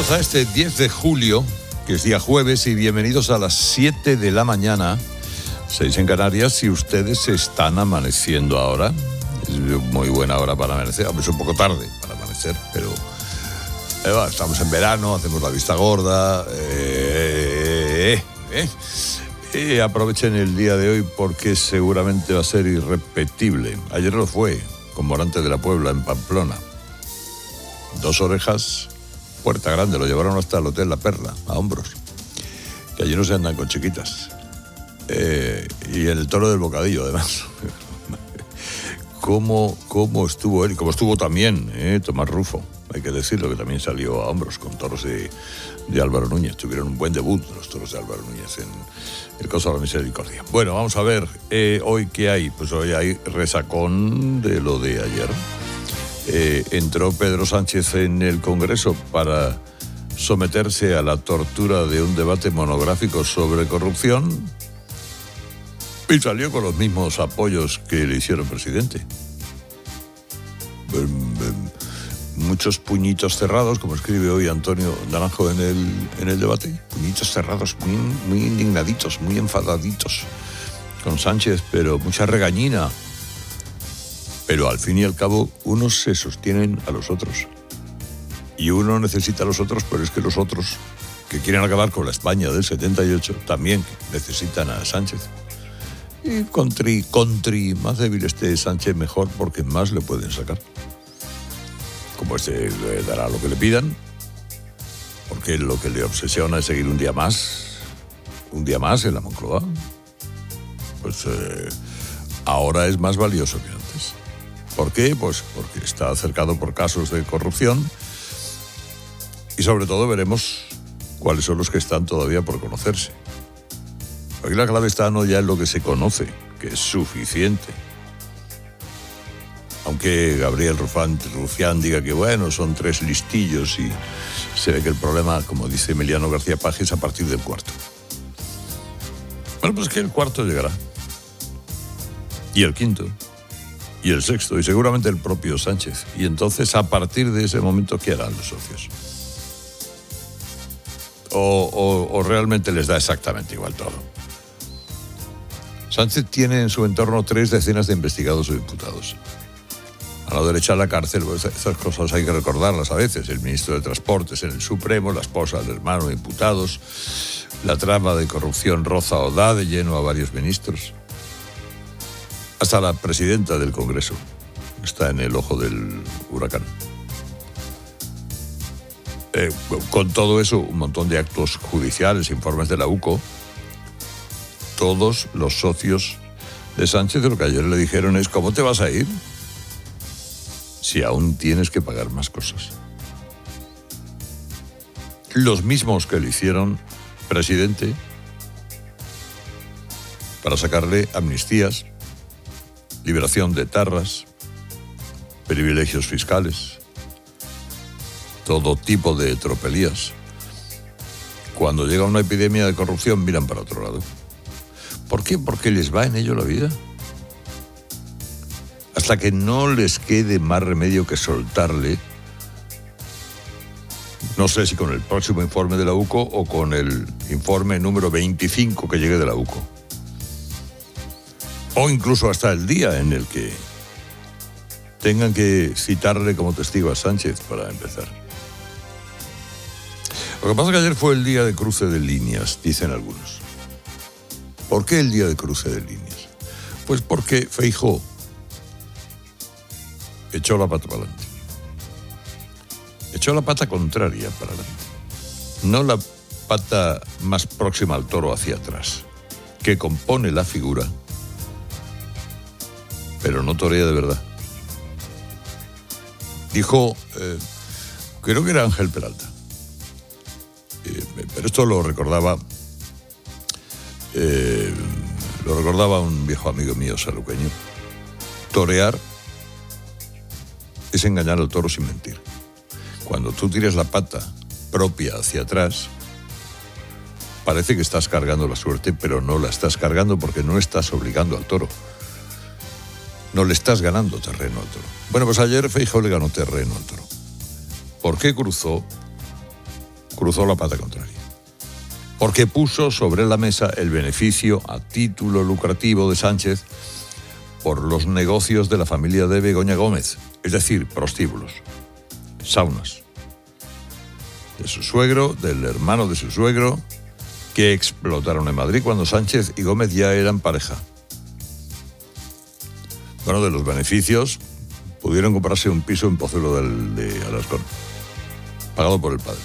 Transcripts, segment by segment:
Bienvenidos a este 10 de julio, que es día jueves, y bienvenidos a las 7 de la mañana, 6 en Canarias, si ustedes están amaneciendo ahora. Es muy buena hora para amanecer, es un poco tarde para amanecer, pero estamos en verano, hacemos la vista gorda. Aprovechen el día de hoy porque seguramente va a ser irrepetible. Ayer lo fue, con Morante de la Puebla, en Pamplona. 2 orejas, Puerta Grande, lo llevaron hasta el Hotel La Perla, a hombros. Que allí no se andan con chiquitas. Y en el Toro del Bocadillo, además. ¿Cómo estuvo él? Cómo estuvo también Tomás Rufo. Hay que decirlo, que también salió a hombros con toros de Álvaro Núñez. Tuvieron un buen debut los toros de Álvaro Núñez en el Coso de la Misericordia. Bueno, vamos a ver hoy qué hay. Pues hoy hay resacón de lo de ayer. Entró Pedro Sánchez en el Congreso para someterse a la tortura de un debate monográfico sobre corrupción y salió con los mismos apoyos que le hicieron presidente. Muchos puñitos cerrados, como escribe hoy Antonio Naranjo en el debate. Puñitos cerrados, muy indignaditos, muy enfadaditos con Sánchez, pero mucha regañina. Pero al fin y al cabo, unos se sostienen a los otros. Y uno necesita a los otros, pero es que los otros, que quieren acabar con la España del 78, también necesitan a Sánchez. Y contri más débil esté Sánchez, mejor, porque más le pueden sacar. Como le dará lo que le pidan, porque lo que le obsesiona es seguir un día más en la Moncloa, pues ahora es más valioso que antes. ¿Por qué? Pues porque está cercado por casos de corrupción y sobre todo veremos cuáles son los que están todavía por conocerse. Aquí la clave está no ya en lo que se conoce, que es suficiente. Aunque Gabriel Rufián diga que bueno, son 3 listillos y se ve que el problema, como dice Emiliano García Paje, es a partir del 4. Bueno, pues que el 4 llegará. Y el 5. Y el 6. Y seguramente el propio Sánchez. Y entonces, a partir de ese momento, ¿qué harán los socios? ¿O realmente les da exactamente igual todo? Sánchez tiene en su entorno 3 decenas de investigados o imputados. A la derecha a la cárcel, pues esas cosas hay que recordarlas a veces. El ministro de Transportes en el Supremo, la esposa del hermano imputados, la trama de corrupción roza o da de lleno a varios ministros. Hasta la presidenta del Congreso está en el ojo del huracán. Con todo eso, un montón de actos judiciales, informes de la UCO. Todos los socios de Sánchez lo que ayer le dijeron es: ¿cómo te vas a ir si aún tienes que pagar más cosas? Los mismos que le hicieron presidente para sacarle amnistías, liberación de etarras, privilegios fiscales, todo tipo de tropelías. Cuando llega una epidemia de corrupción, miran para otro lado. ¿Por qué? Porque les va en ello la vida. Hasta que no les quede más remedio que soltarle, no sé si con el próximo informe de la UCO o con el informe número 25 que llegue de la UCO. O incluso hasta el día en el que tengan que citarle como testigo a Sánchez para empezar. Lo que pasa es que ayer fue el día de cruce de líneas, dicen algunos. ¿Por qué el día de cruce de líneas? Pues porque Feijóo echó la pata para adelante. Echó la pata contraria para adelante. No la pata más próxima al toro hacia atrás, que compone la figura, pero no torea de verdad. Dijo, creo que era Ángel Peralta, pero esto lo recordaba un viejo amigo mío saluqueño. Torear es engañar al toro sin mentir. Cuando tú tiras la pata propia hacia atrás, parece que estás cargando la suerte, pero no la estás cargando porque no estás obligando al toro. No le estás ganando terreno al toro. Bueno, pues ayer Feijóo le ganó terreno al toro. ¿Por qué cruzó? cruzó la pata contraria. Porque puso sobre la mesa el beneficio a título lucrativo de Sánchez por los negocios de la familia de Begoña Gómez, es decir, prostíbulos, saunas, de su suegro, del hermano de su suegro, que explotaron en Madrid cuando Sánchez y Gómez ya eran pareja. Bueno, de los beneficios pudieron comprarse un piso en Pozuelo de Alarcón, pagado por el padre.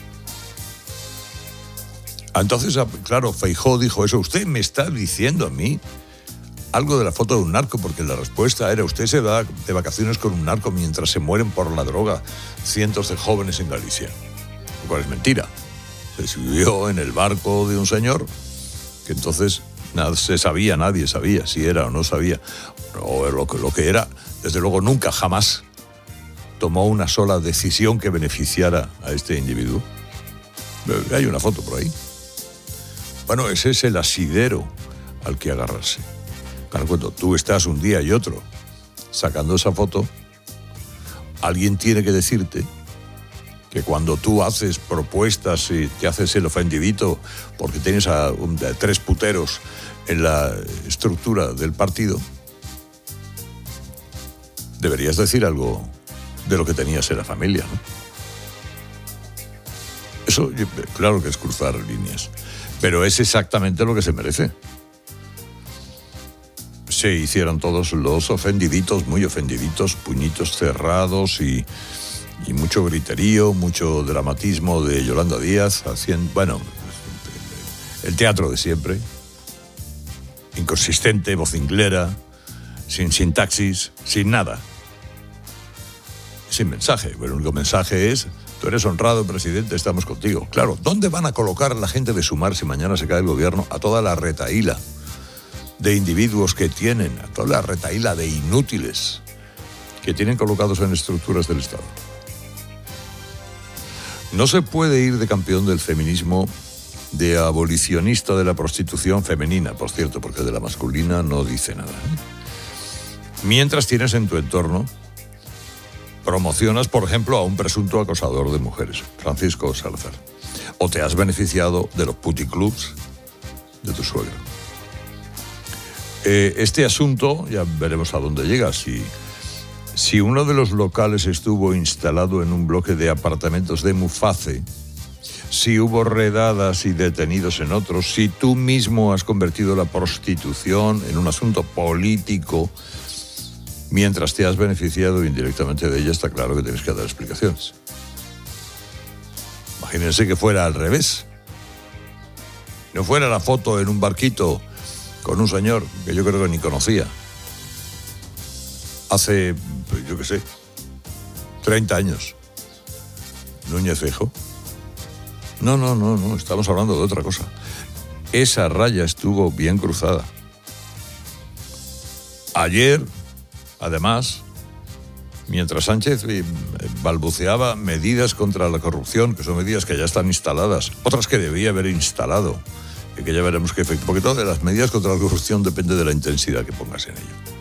Entonces, claro, Feijóo dijo eso. Usted me está diciendo a mí algo de la foto de un narco, porque la respuesta era: usted se va de vacaciones con un narco mientras se mueren por la droga cientos de jóvenes en Galicia. Lo cual es mentira. Se subió en el barco de un señor que entonces nadie sabía si era o no sabía, o lo que era. Desde luego nunca, jamás tomó una sola decisión que beneficiara a este individuo. Hay una foto por ahí. Bueno, ese es el asidero al que agarrarse. Claro, cuando tú estás un día y otro sacando esa foto, alguien tiene que decirte que cuando tú haces propuestas y te haces el ofendidito porque tienes a 3 puteros en la estructura del partido, deberías decir algo de lo que tenías en la familia, ¿no? Eso, claro que es cruzar líneas, pero es exactamente lo que se merece. Se hicieron todos los ofendiditos, muy ofendiditos, puñitos cerrados y mucho griterío, mucho dramatismo de Yolanda Díaz, haciendo, bueno, el teatro de siempre, inconsistente, vocinglera, sin sintaxis, sin nada, sin mensaje. El único mensaje es: tú eres honrado, presidente, estamos contigo. Claro, ¿dónde van a colocar a la gente de Sumar si mañana se cae el gobierno? A toda la retahíla de individuos que tienen, a toda la retahíla de inútiles que tienen colocados en estructuras del Estado. No se puede ir de campeón del feminismo, de abolicionista de la prostitución femenina, por cierto, porque de la masculina no dice nada, mientras tienes en tu entorno, promocionas, por ejemplo, a un presunto acosador de mujeres, Francisco Salazar, o te has beneficiado de los puticlubs de tu suegro. Este asunto, ya veremos a dónde llega. Si uno de los locales estuvo instalado en un bloque de apartamentos de Muface, si hubo redadas y detenidos en otros, si tú mismo has convertido la prostitución en un asunto político mientras te has beneficiado indirectamente de ella, está claro que tienes que dar explicaciones. Imagínense que fuera al revés. No fuera la foto en un barquito con un señor que yo creo que ni conocía. Hace, yo qué sé, 30 años. Núñez Feijóo. No, estamos hablando de otra cosa. Esa raya estuvo bien cruzada. Ayer, además, mientras Sánchez balbuceaba medidas contra la corrupción, que son medidas que ya están instaladas, otras que debía haber instalado, y que ya veremos qué efecto, porque todas las medidas contra la corrupción depende de la intensidad que pongas en ello.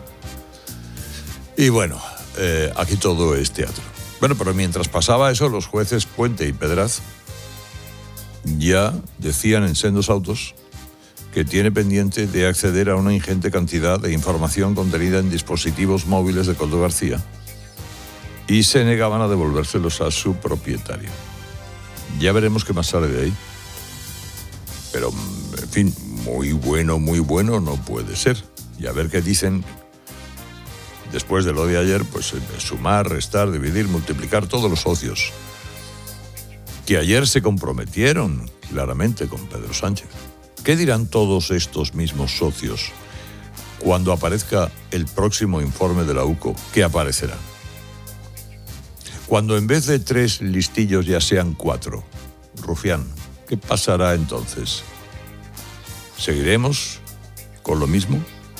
Y bueno, aquí todo es teatro. Bueno, pero mientras pasaba eso, los jueces Puente y Pedraz ya decían en sendos autos que tiene pendiente de acceder a una ingente cantidad de información contenida en dispositivos móviles de Koldo García y se negaban a devolvérselos a su propietario. Ya veremos qué más sale de ahí. Pero, en fin, muy bueno no puede ser. Y a ver qué dicen después de lo de ayer, pues sumar, restar, dividir, multiplicar todos los socios que ayer se comprometieron claramente con Pedro Sánchez. ¿Qué dirán todos estos mismos socios cuando aparezca el próximo informe de la UCO? ¿Qué aparecerá? Cuando en vez de 3 listillos ya sean 4, Rufián, ¿qué pasará entonces? ¿Seguiremos con lo mismo?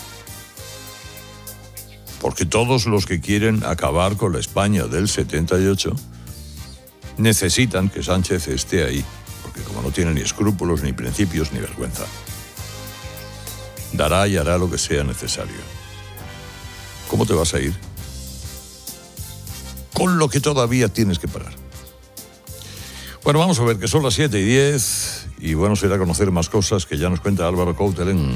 Porque todos los que quieren acabar con la España del 78 necesitan que Sánchez esté ahí, porque como no tiene ni escrúpulos, ni principios, ni vergüenza, dará y hará lo que sea necesario. ¿Cómo te vas a ir? Con lo que todavía tienes que pagar. Bueno, vamos a ver que son las 7:10 y bueno, se irá a conocer más cosas que ya nos cuenta Álvaro Coutelén.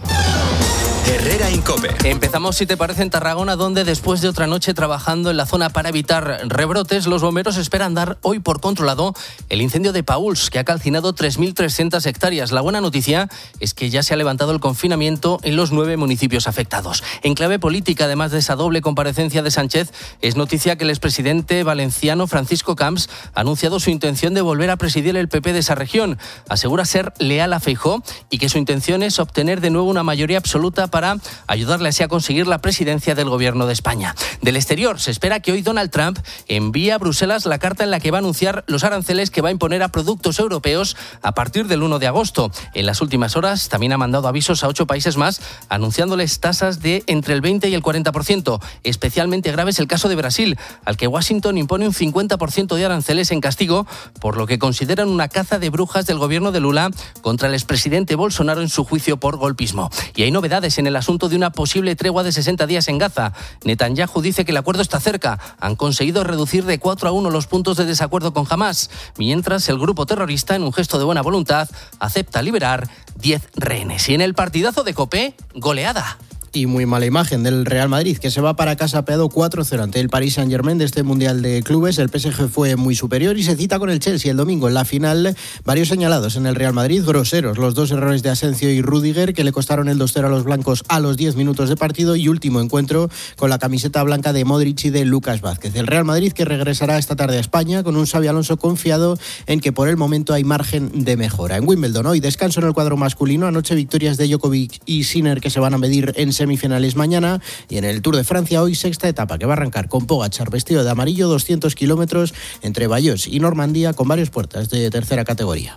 Herrera Incope. Empezamos, si te parece, en Tarragona, donde después de otra noche trabajando en la zona para evitar rebrotes, los bomberos esperan dar hoy por controlado el incendio de Pauls, que ha calcinado 3.300 hectáreas. La buena noticia es que ya se ha levantado el confinamiento en los 9 municipios afectados. En clave política, además de esa doble comparecencia de Sánchez, es noticia que el expresidente valenciano Francisco Camps ha anunciado su intención de volver a presidir el PP de esa región. Asegura ser leal a Feijóo y que su intención es obtener de nuevo una mayoría absoluta para ayudarle así a conseguir la presidencia del gobierno de España. Del exterior, se espera que hoy Donald Trump envíe a Bruselas la carta en la que va a anunciar los aranceles que va a imponer a productos europeos a partir del 1 de agosto. En las últimas horas también ha mandado avisos a 8 países más, anunciándoles tasas de entre el 20 y el 40%. Especialmente grave es el caso de Brasil, al que Washington impone un 50% de aranceles en castigo, por lo que consideran una caza de brujas del gobierno de Lula contra el expresidente Bolsonaro en su juicio por golpismo. Y hay novedades en el asunto de una posible tregua de 60 días en Gaza. Netanyahu dice que el acuerdo está cerca. Han conseguido reducir de 4-1 los puntos de desacuerdo con Hamás, mientras el grupo terrorista, en un gesto de buena voluntad, acepta liberar 10 rehenes. Y en el partidazo de COPE, goleada. Y muy mala imagen del Real Madrid, que se va para casa apeado 4-0 ante el Paris Saint-Germain de este Mundial de Clubes. El PSG fue muy superior y se cita con el Chelsea el domingo en la final. Varios señalados en el Real Madrid, groseros los 2 errores de Asensio y Rüdiger, que le costaron el 2-0 a los blancos a los 10 minutos de partido, y último encuentro con la camiseta blanca de Modric y de Lucas Vázquez. El Real Madrid, que regresará esta tarde a España con un Xabi Alonso confiado en que por el momento hay margen de mejora. En Wimbledon hoy descanso en el cuadro masculino. Anoche victorias de Djokovic y Sinner, que se van a medir en semifinales mañana, y en el Tour de Francia hoy sexta etapa que va a arrancar con Pogačar vestido de amarillo, 200 kilómetros entre Bayeux y Normandía, con varias puertas de tercera categoría.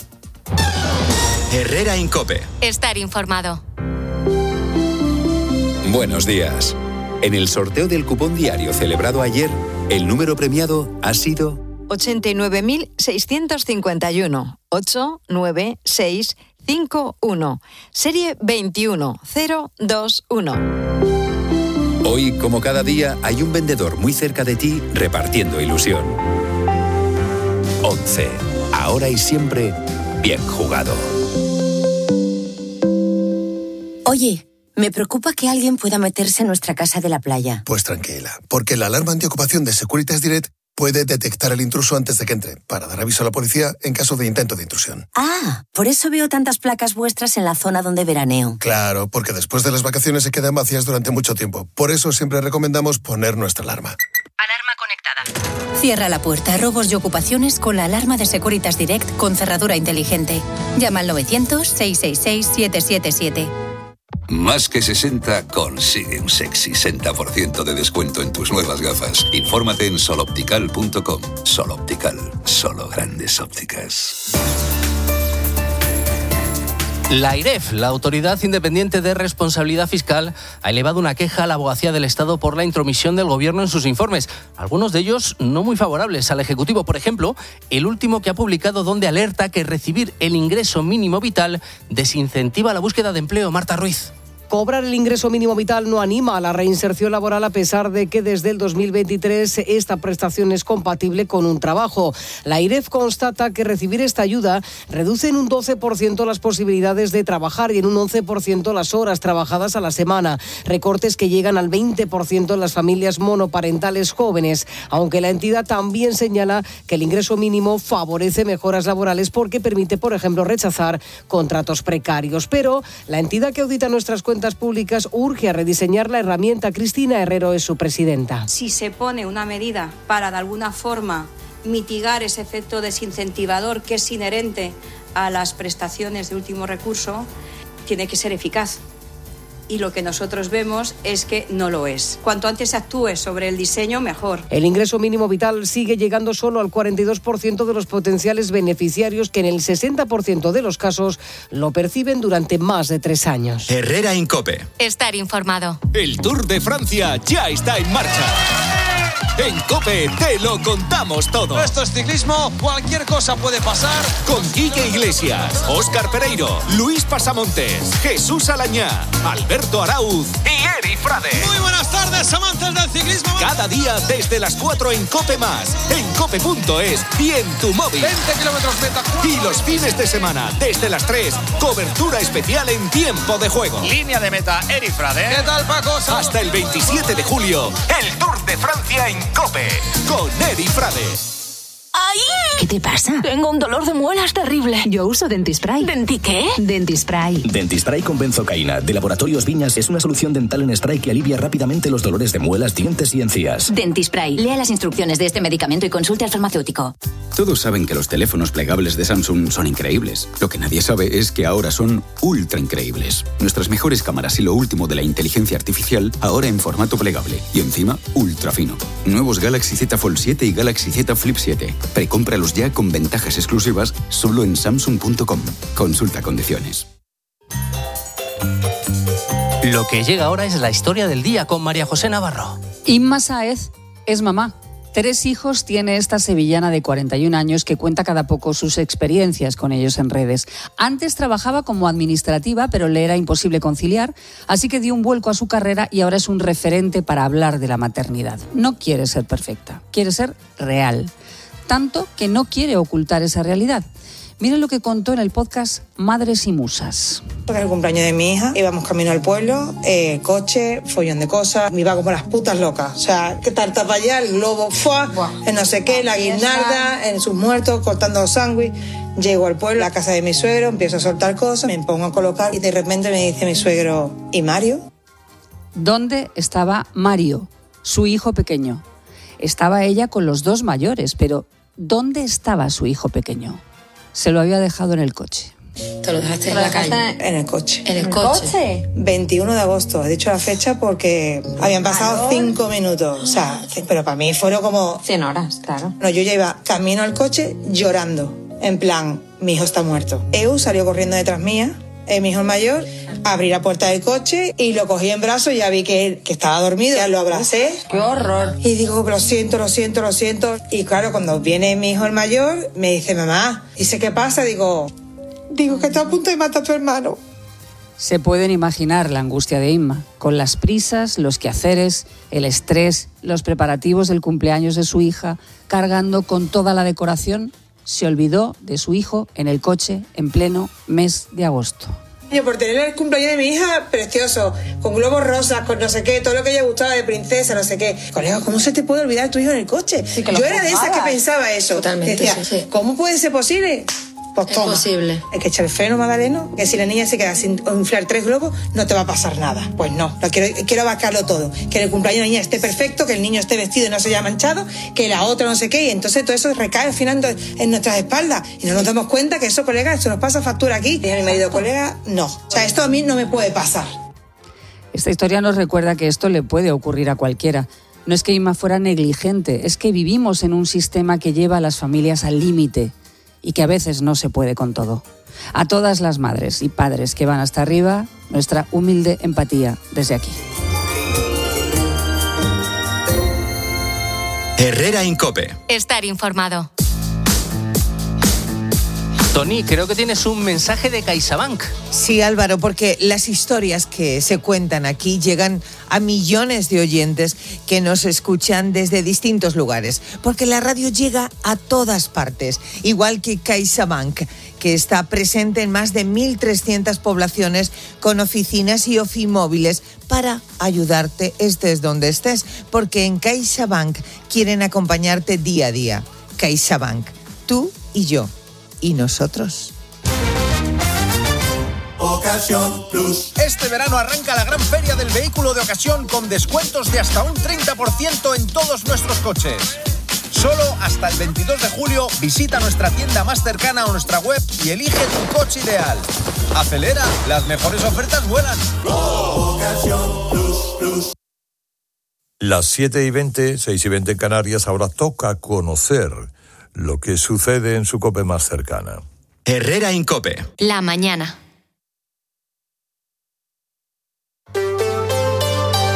Herrera Incope. Estar informado. Buenos días. En el sorteo del cupón diario celebrado ayer, el número premiado ha sido 89.651. 89651. Serie 21021. Hoy, como cada día, hay un vendedor muy cerca de ti repartiendo ilusión. 11. Ahora y siempre, bien jugado. Oye, me preocupa que alguien pueda meterse en nuestra casa de la playa. Pues tranquila, porque la alarma antiocupación de Securitas Direct puede detectar el intruso antes de que entre, para dar aviso a la policía en caso de intento de intrusión. Ah, por eso veo tantas placas vuestras en la zona donde veraneo. Claro, porque después de las vacaciones se quedan vacías durante mucho tiempo. Por eso siempre recomendamos poner nuestra alarma. Alarma conectada. Cierra la puerta a robos y ocupaciones con la alarma de Securitas Direct con cerradura inteligente. Llama al 900-666-777. Más que 60 consigue un sexy 60% de descuento en tus nuevas gafas. Infórmate en soloptical.com. Soloptical, solo grandes ópticas. La AIREF, la Autoridad Independiente de Responsabilidad Fiscal, ha elevado una queja a la Abogacía del Estado por la intromisión del Gobierno en sus informes. Algunos de ellos no muy favorables al Ejecutivo. Por ejemplo, el último que ha publicado, donde alerta que recibir el ingreso mínimo vital desincentiva la búsqueda de empleo. Marta Ruiz. Cobrar el ingreso mínimo vital no anima a la reinserción laboral, a pesar de que desde el 2023 esta prestación es compatible con un trabajo. La AIREF constata que recibir esta ayuda reduce en un 12% las posibilidades de trabajar y en un 11% las horas trabajadas a la semana. Recortes que llegan al 20% en las familias monoparentales jóvenes, aunque la entidad también señala que el ingreso mínimo favorece mejoras laborales porque permite, por ejemplo, rechazar contratos precarios. Pero la entidad que audita nuestras cuentas públicas urge a rediseñar la herramienta. Cristina Herrero es su presidenta. Si se pone una medida para de alguna forma mitigar ese efecto desincentivador que es inherente a las prestaciones de último recurso, tiene que ser eficaz. Y lo que nosotros vemos es que no lo es. Cuanto antes se actúe sobre el diseño, mejor. El ingreso mínimo vital sigue llegando solo al 42% de los potenciales beneficiarios, que en el 60% de los casos lo perciben durante más de 3 años. Herrera Incope. Estar informado. El Tour de Francia ya está en marcha. En COPE te lo contamos todo. Esto es ciclismo, cualquier cosa puede pasar. Con Quique Iglesias, Óscar Pereiro, Luis Pasamontes, Jesús Alañá, Alberto Arauz y Eri Frade. Muy buenas tardes, amantes del ciclismo. Cada día desde las 4 en COPE+, en cope.es y en tu móvil. 20 kilómetros meta. Y los fines de semana, desde las 3, cobertura especial en tiempo de juego. Línea de meta, Eri Frade. ¿Qué tal, Paco? Hasta el 27 de julio, el Tour de Francia en COPE, con Eri Frade. ¡Ay! ¿Qué te pasa? Tengo un dolor de muelas terrible. Yo uso Dentispray. ¿Denti qué? Dentispray. Dentispray con benzocaína, de Laboratorios Viñas, es una solución dental en spray que alivia rápidamente los dolores de muelas, dientes y encías. Dentispray. Lea las instrucciones de este medicamento y consulte al farmacéutico. Todos saben que los teléfonos plegables de Samsung son increíbles. Lo que nadie sabe es que ahora son ultra increíbles. Nuestras mejores cámaras y lo último de la inteligencia artificial, ahora en formato plegable. Y encima, ultra fino. Nuevos Galaxy Z Fold 7 y Galaxy Z Flip 7. Precómpralos ya con ventajas exclusivas solo en Samsung.com. Consulta condiciones. Lo que llega ahora es la historia del día con María José Navarro. Inma Sáez es mamá. 3 hijos tiene esta sevillana de 41 años que cuenta cada poco sus experiencias con ellos en redes. Antes trabajaba como administrativa, pero le era imposible conciliar, así que dio un vuelco a su carrera y ahora es un referente para hablar de la maternidad. No quiere ser perfecta, quiere ser real. Tanto que no quiere ocultar esa realidad. Miren lo que contó en el podcast Madres y Musas. Porque era el cumpleaños de mi hija, íbamos camino al pueblo, coche, follón de cosas, me iba como las putas locas. O sea, que tarta para allá, el globo, en no sé qué, la guirnalda, en sus muertos, cortando los sándwiches. Llego al pueblo, a la casa de mi suegro, empiezo a soltar cosas, me pongo a colocar y de repente me dice mi suegro, ¿y Mario? ¿Dónde estaba Mario, su hijo pequeño? Estaba ella con los 2 mayores, pero ¿dónde estaba su hijo pequeño? Se lo había dejado en el coche. ¿Te lo dejaste en la calle? En el coche. ¿En el coche? 21 de agosto. He dicho la fecha porque habían pasado 5 minutos. O sea, pero para mí fueron como 100 horas, claro. No, yo ya iba camino al coche llorando. En plan, mi hijo está muerto. Eu salió corriendo detrás mía. Mi hijo el mayor, abrí la puerta del coche y lo cogí en brazos y ya vi que estaba dormido, ya lo abracé. ¡Qué horror! Y digo, lo siento. Y claro, cuando viene mi hijo el mayor, me dice, mamá, dice, ¿qué pasa? Digo que está a punto de matar a tu hermano. Se pueden imaginar la angustia de Inma, con las prisas, los quehaceres, el estrés, los preparativos del cumpleaños de su hija, cargando con toda la decoración. Se olvidó de su hijo en el coche en pleno mes de agosto. Yo por tener el cumpleaños de mi hija precioso, con globos rosas, con no sé qué, todo lo que ella gustaba de princesa, no sé qué. Colega, ¿cómo se te puede olvidar tu hijo en el coche? Sí, yo era de esas que pensaba eso. Totalmente. Decía, sí. ¿Cómo puede ser posible? Pues toma. Es posible. Hay que echar el freno, Magdaleno, que si la niña se queda sin inflar 3 globos, no te va a pasar nada. Pues no, quiero abarcarlo todo. Que el cumpleaños de la niña esté perfecto, que el niño esté vestido y no se haya manchado, que la otra no sé qué, y entonces todo eso recae al final en nuestras espaldas. Y no nos damos cuenta que eso, colega, eso nos pasa factura aquí. Y a mi marido, colega, no. O sea, esto a mí no me puede pasar. Esta historia nos recuerda que esto le puede ocurrir a cualquiera. No es que Inma fuera negligente, es que vivimos en un sistema que lleva a las familias al límite y que a veces no se puede con todo. A todas las madres y padres que van hasta arriba, nuestra humilde empatía desde aquí. Herrera Incope. Estar informado. Toni, creo que tienes un mensaje de CaixaBank. Sí, Álvaro, porque las historias que se cuentan aquí llegan a millones de oyentes que nos escuchan desde distintos lugares, porque la radio llega a todas partes, igual que CaixaBank, que está presente en más de 1.300 poblaciones con oficinas y ofimóviles para ayudarte estés donde estés, porque en CaixaBank quieren acompañarte día a día. CaixaBank, tú y yo. ¿Y nosotros? Ocasión Plus. Este verano arranca la gran feria del vehículo de ocasión con descuentos de hasta un 30% en todos nuestros coches. Solo hasta el 22 de julio visita nuestra tienda más cercana o nuestra web y elige tu coche ideal. Acelera, las mejores ofertas vuelan. Ocasión Plus. Las 7:20, 6:20 en Canarias, ahora toca conocer lo que sucede en su COPE más cercana. Herrera Incope. La mañana.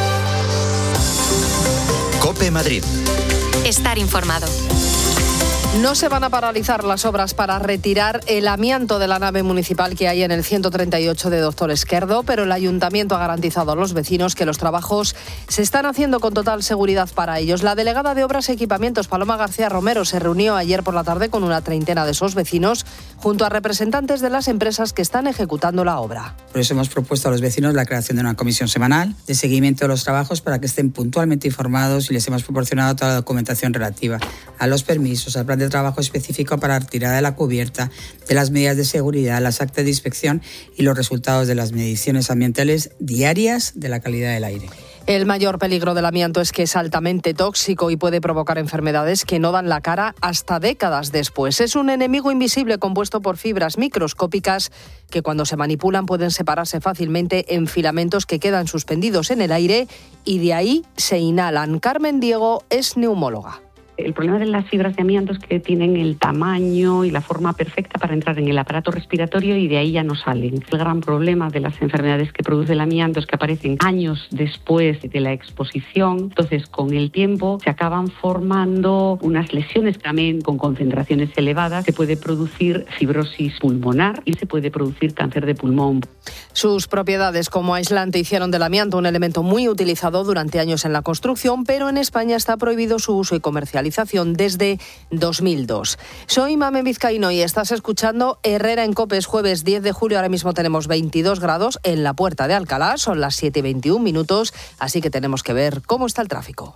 COPE Madrid. Estar informado. No se van a paralizar las obras para retirar el amianto de la nave municipal que hay en el 138 de Doctor Esquerdo, pero el ayuntamiento ha garantizado a los vecinos que los trabajos se están haciendo con total seguridad para ellos. La delegada de Obras y Equipamientos, Paloma García Romero, se reunió ayer por la tarde con una treintena de esos vecinos junto a representantes de las empresas que están ejecutando la obra. Por eso hemos propuesto a los vecinos la creación de una comisión semanal de seguimiento de los trabajos para que estén puntualmente informados, y les hemos proporcionado toda la documentación relativa a los permisos, al plan de trabajo específico para la retirada de la cubierta, de las medidas de seguridad, las actas de inspección y los resultados de las mediciones ambientales diarias de la calidad del aire. El mayor peligro del amianto es que es altamente tóxico y puede provocar enfermedades que no dan la cara hasta décadas después. Es un enemigo invisible compuesto por fibras microscópicas que cuando se manipulan pueden separarse fácilmente en filamentos que quedan suspendidos en el aire y de ahí se inhalan. Carmen Diego es neumóloga. El problema de las fibras de amianto es que tienen el tamaño y la forma perfecta para entrar en el aparato respiratorio y de ahí ya no salen. El gran problema de las enfermedades que produce el amianto es que aparecen años después de la exposición. Entonces, con el tiempo se acaban formando unas lesiones también con concentraciones elevadas. Se puede producir fibrosis pulmonar y se puede producir cáncer de pulmón. Sus propiedades como aislante hicieron del amianto un elemento muy utilizado durante años en la construcción, pero en España está prohibido su uso y comercialización desde 2002. Soy Mamen Vizcaíno y estás escuchando Herrera en COPE. Es jueves 10 de julio, ahora mismo tenemos 22 grados en la Puerta de Alcalá, son las 7:21, así que tenemos que ver cómo está el tráfico.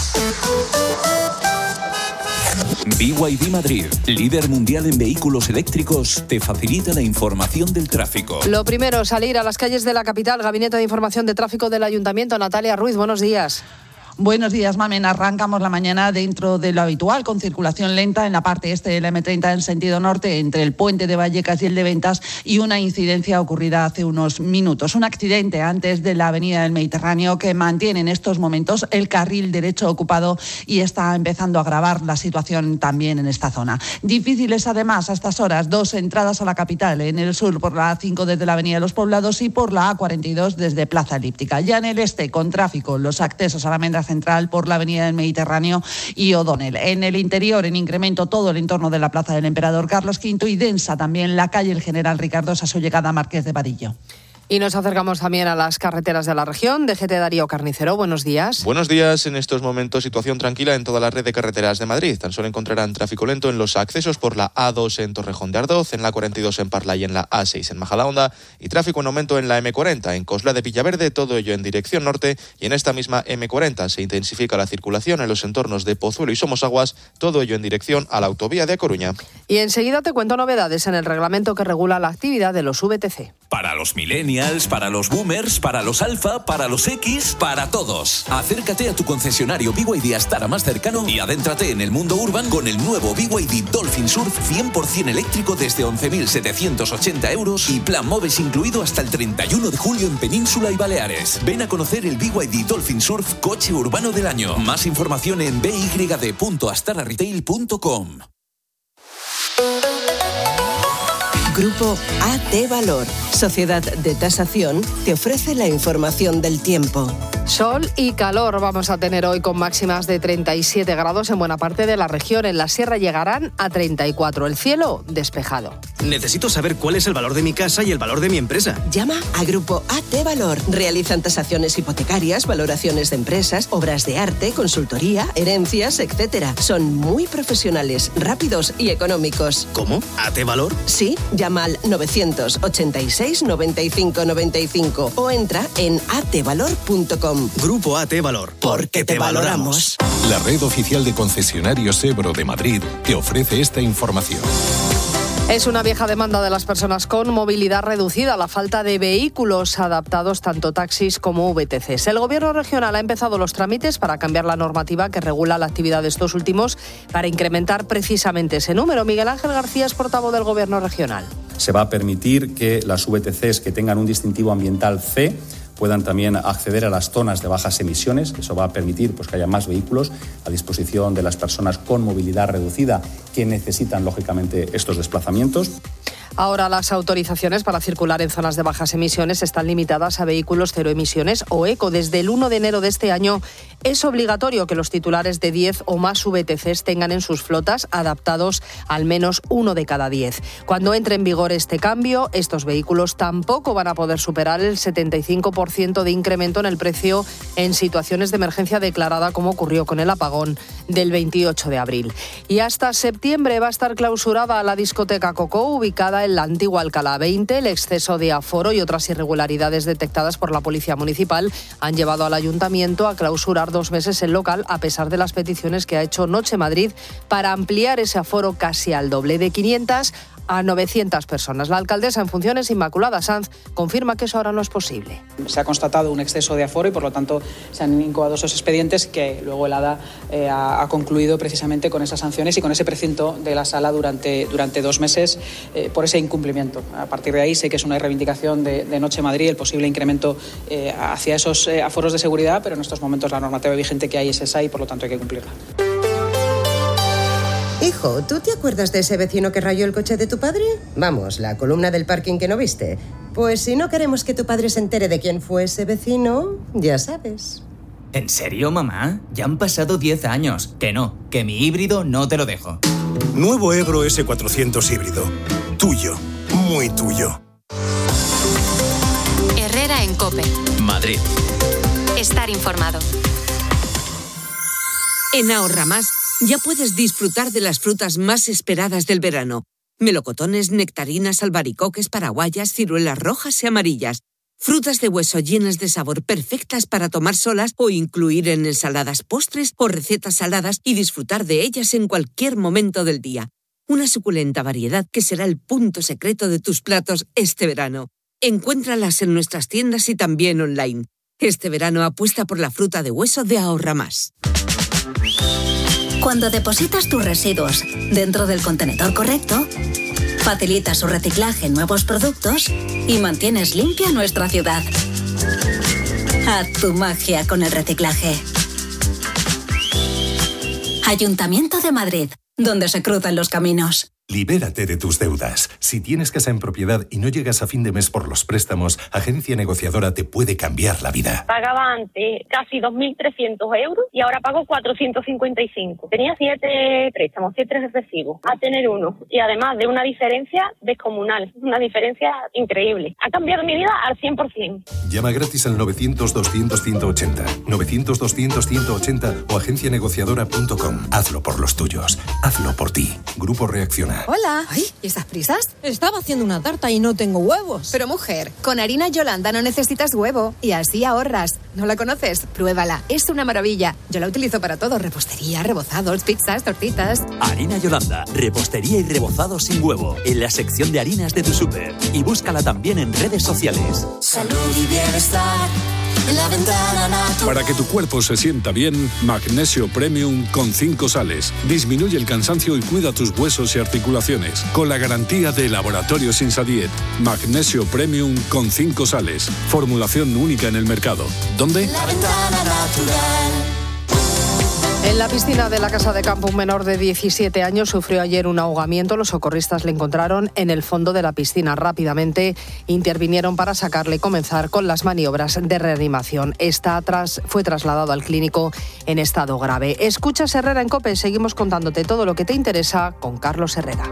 BYD Madrid, líder mundial en vehículos eléctricos, te facilita la información del tráfico. Lo primero, salir a las calles de la capital. Gabinete de Información de Tráfico del Ayuntamiento. Natalia Ruiz, buenos días. Buenos días, Mamen. Arrancamos la mañana dentro de lo habitual, con circulación lenta en la parte este de la M30 en sentido norte, entre el puente de Vallecas y el de Ventas, y una incidencia ocurrida hace unos minutos. Un accidente antes de la avenida del Mediterráneo que mantiene en estos momentos el carril derecho ocupado y está empezando a agravar la situación también en esta zona. Difíciles además a estas horas dos entradas a la capital, en el sur por la A5 desde la avenida de los Poblados y por la A42 desde Plaza Elíptica. Ya en el este, con tráfico, los accesos a la Almendra Central por la avenida del Mediterráneo y O'Donnell. En el interior, en incremento todo el entorno de la Plaza del Emperador Carlos V, y densa también la calle El General Ricardo a su llegada a Marqués de Vadillo. Y nos acercamos también a las carreteras de la región. DGT Darío Carnicero, buenos días. Buenos días. En estos momentos, situación tranquila en toda la red de carreteras de Madrid. Tan solo encontrarán tráfico lento en los accesos por la A2 en Torrejón de Ardoz, en la 42 en Parla y en la A6 en Majadahonda, y tráfico en aumento en la M40 en Coslada de Villaverde, todo ello en dirección norte, y en esta misma M40 se intensifica la circulación en los entornos de Pozuelo y Somosaguas, todo ello en dirección a la autovía de A Coruña. Y enseguida te cuento novedades en el reglamento que regula la actividad de los VTC. Para los millennials, para los boomers, para los alfa, para los X, para todos. Acércate a tu concesionario BYD Astara más cercano y adéntrate en el mundo urban con el nuevo BYD Dolphin Surf 100% eléctrico desde 11.780 euros y plan MOVES incluido hasta el 31 de julio en Península y Baleares. Ven a conocer el BYD Dolphin Surf coche urbano del año. Más información en byd.astararetail.com. Grupo AT Valor, sociedad de tasación, te ofrece la información del tiempo. Sol y calor vamos a tener hoy con máximas de 37 grados en buena parte de la región. En la sierra llegarán a 34. El cielo despejado. Necesito saber cuál es el valor de mi casa y el valor de mi empresa. Llama a Grupo AT Valor. Realizan tasaciones hipotecarias, valoraciones de empresas, obras de arte, consultoría, herencias, etc. Son muy profesionales, rápidos y económicos. ¿Cómo? ¿AT Valor? Sí, llama al 986 95 95 o entra en atvalor.com. Grupo AT Valor. Porque te valoramos. La red oficial de concesionarios Ebro de Madrid te ofrece esta información. Es una vieja demanda de las personas con movilidad reducida, la falta de vehículos adaptados, tanto taxis como VTCs. El Gobierno regional ha empezado los trámites para cambiar la normativa que regula la actividad de estos últimos para incrementar precisamente ese número. Miguel Ángel García es portavoz del Gobierno regional. Se va a permitir que las VTCs que tengan un distintivo ambiental C puedan también acceder a las zonas de bajas emisiones. Eso va a permitir que haya más vehículos a disposición de las personas con movilidad reducida que necesitan, lógicamente, estos desplazamientos. Ahora las autorizaciones para circular en zonas de bajas emisiones están limitadas a vehículos cero emisiones o eco. Desde el 1 de enero de este año, Es obligatorio que los titulares de 10 o más VTCs tengan en sus flotas adaptados al menos uno de cada 10. Cuando entre en vigor este cambio, estos vehículos tampoco van a poder superar el 75% de incremento en el precio en situaciones de emergencia declarada, como ocurrió con el apagón del 28 de abril. Y hasta septiembre va a estar clausurada la discoteca Cocó, ubicada en la antigua Alcalá 20. El exceso de aforo y otras irregularidades detectadas por la Policía Municipal han llevado al Ayuntamiento a clausurar 2 meses el local, a pesar de las peticiones que ha hecho Noche Madrid para ampliar ese aforo casi al doble, de 500 a 900 personas. La alcaldesa en funciones, Inmaculada Sanz, confirma que eso ahora no es posible. Se ha constatado un exceso de aforo y, por lo tanto, se han incoado esos expedientes que luego el ADA ha concluido precisamente con esas sanciones y con ese precinto de la sala durante 2 meses por ese incumplimiento. A partir de ahí sé que es una reivindicación de Noche Madrid el posible incremento hacia esos aforos de seguridad, pero en estos momentos la normativa vigente que hay es esa y, por lo tanto, hay que cumplirla. Hijo, ¿tú te acuerdas de ese vecino que rayó el coche de tu padre? Vamos, la columna del parking que no viste. Pues si no queremos que tu padre se entere de quién fue ese vecino, ya sabes. ¿En serio, mamá? Ya han pasado 10 años. Que mi híbrido no te lo dejo. Nuevo Ebro S400 híbrido. Tuyo. Muy tuyo. Herrera en COPE. Madrid. Estar informado. En Ahorra Más ya puedes disfrutar de las frutas más esperadas del verano. Melocotones, nectarinas, albaricoques, paraguayas, ciruelas rojas y amarillas. Frutas de hueso llenas de sabor, perfectas para tomar solas o incluir en ensaladas, postres o recetas saladas y disfrutar de ellas en cualquier momento del día. Una suculenta variedad que será el punto secreto de tus platos este verano. Encuéntralas en nuestras tiendas y también online. Este verano apuesta por la fruta de hueso de Ahorra Más. Cuando depositas tus residuos dentro del contenedor correcto, facilitas su reciclaje en nuevos productos y mantienes limpia nuestra ciudad. Haz tu magia con el reciclaje. Ayuntamiento de Madrid, donde se cruzan los caminos. Libérate de tus deudas. Si tienes casa en propiedad y no llegas a fin de mes por los préstamos, Agencia Negociadora te puede cambiar la vida. Pagaba antes casi 2.300 euros y ahora pago 455. Tenía 7 préstamos, 7 recibos, a tener uno. Y además de una diferencia descomunal, una diferencia increíble. Ha cambiado mi vida al 100%. Llama gratis al 900-200-180, 900-200-180 o agencianegociadora.com. Hazlo por los tuyos. Hazlo por ti. Grupo Reacciona. Hola. Ay, ¿y esas prisas? Estaba haciendo una tarta y no tengo huevos. Pero mujer, con harina Yolanda no necesitas huevo y así ahorras. ¿No la conoces? Pruébala. Es una maravilla. Yo la utilizo para todo. Repostería, rebozados, pizzas, tortitas. Harina Yolanda. Repostería y rebozados sin huevo. En la sección de harinas de tu súper. Y búscala también en redes sociales. Salud y bienestar. La Ventana Natural. Para que tu cuerpo se sienta bien, Magnesio Premium con 5 sales. Disminuye el cansancio y cuida tus huesos y articulaciones. Con la garantía de Laboratorios Insadiet. Magnesio Premium con 5 sales. Formulación única en el mercado. ¿Dónde? La Ventana Natural. En la piscina de la Casa de Campo, un menor de 17 años sufrió ayer un ahogamiento. Los socorristas le encontraron en el fondo de la piscina. Rápidamente intervinieron para sacarle y comenzar con las maniobras de reanimación. Fue trasladado al clínico en estado grave. Escuchas Herrera en COPE. Seguimos contándote todo lo que te interesa con Carlos Herrera.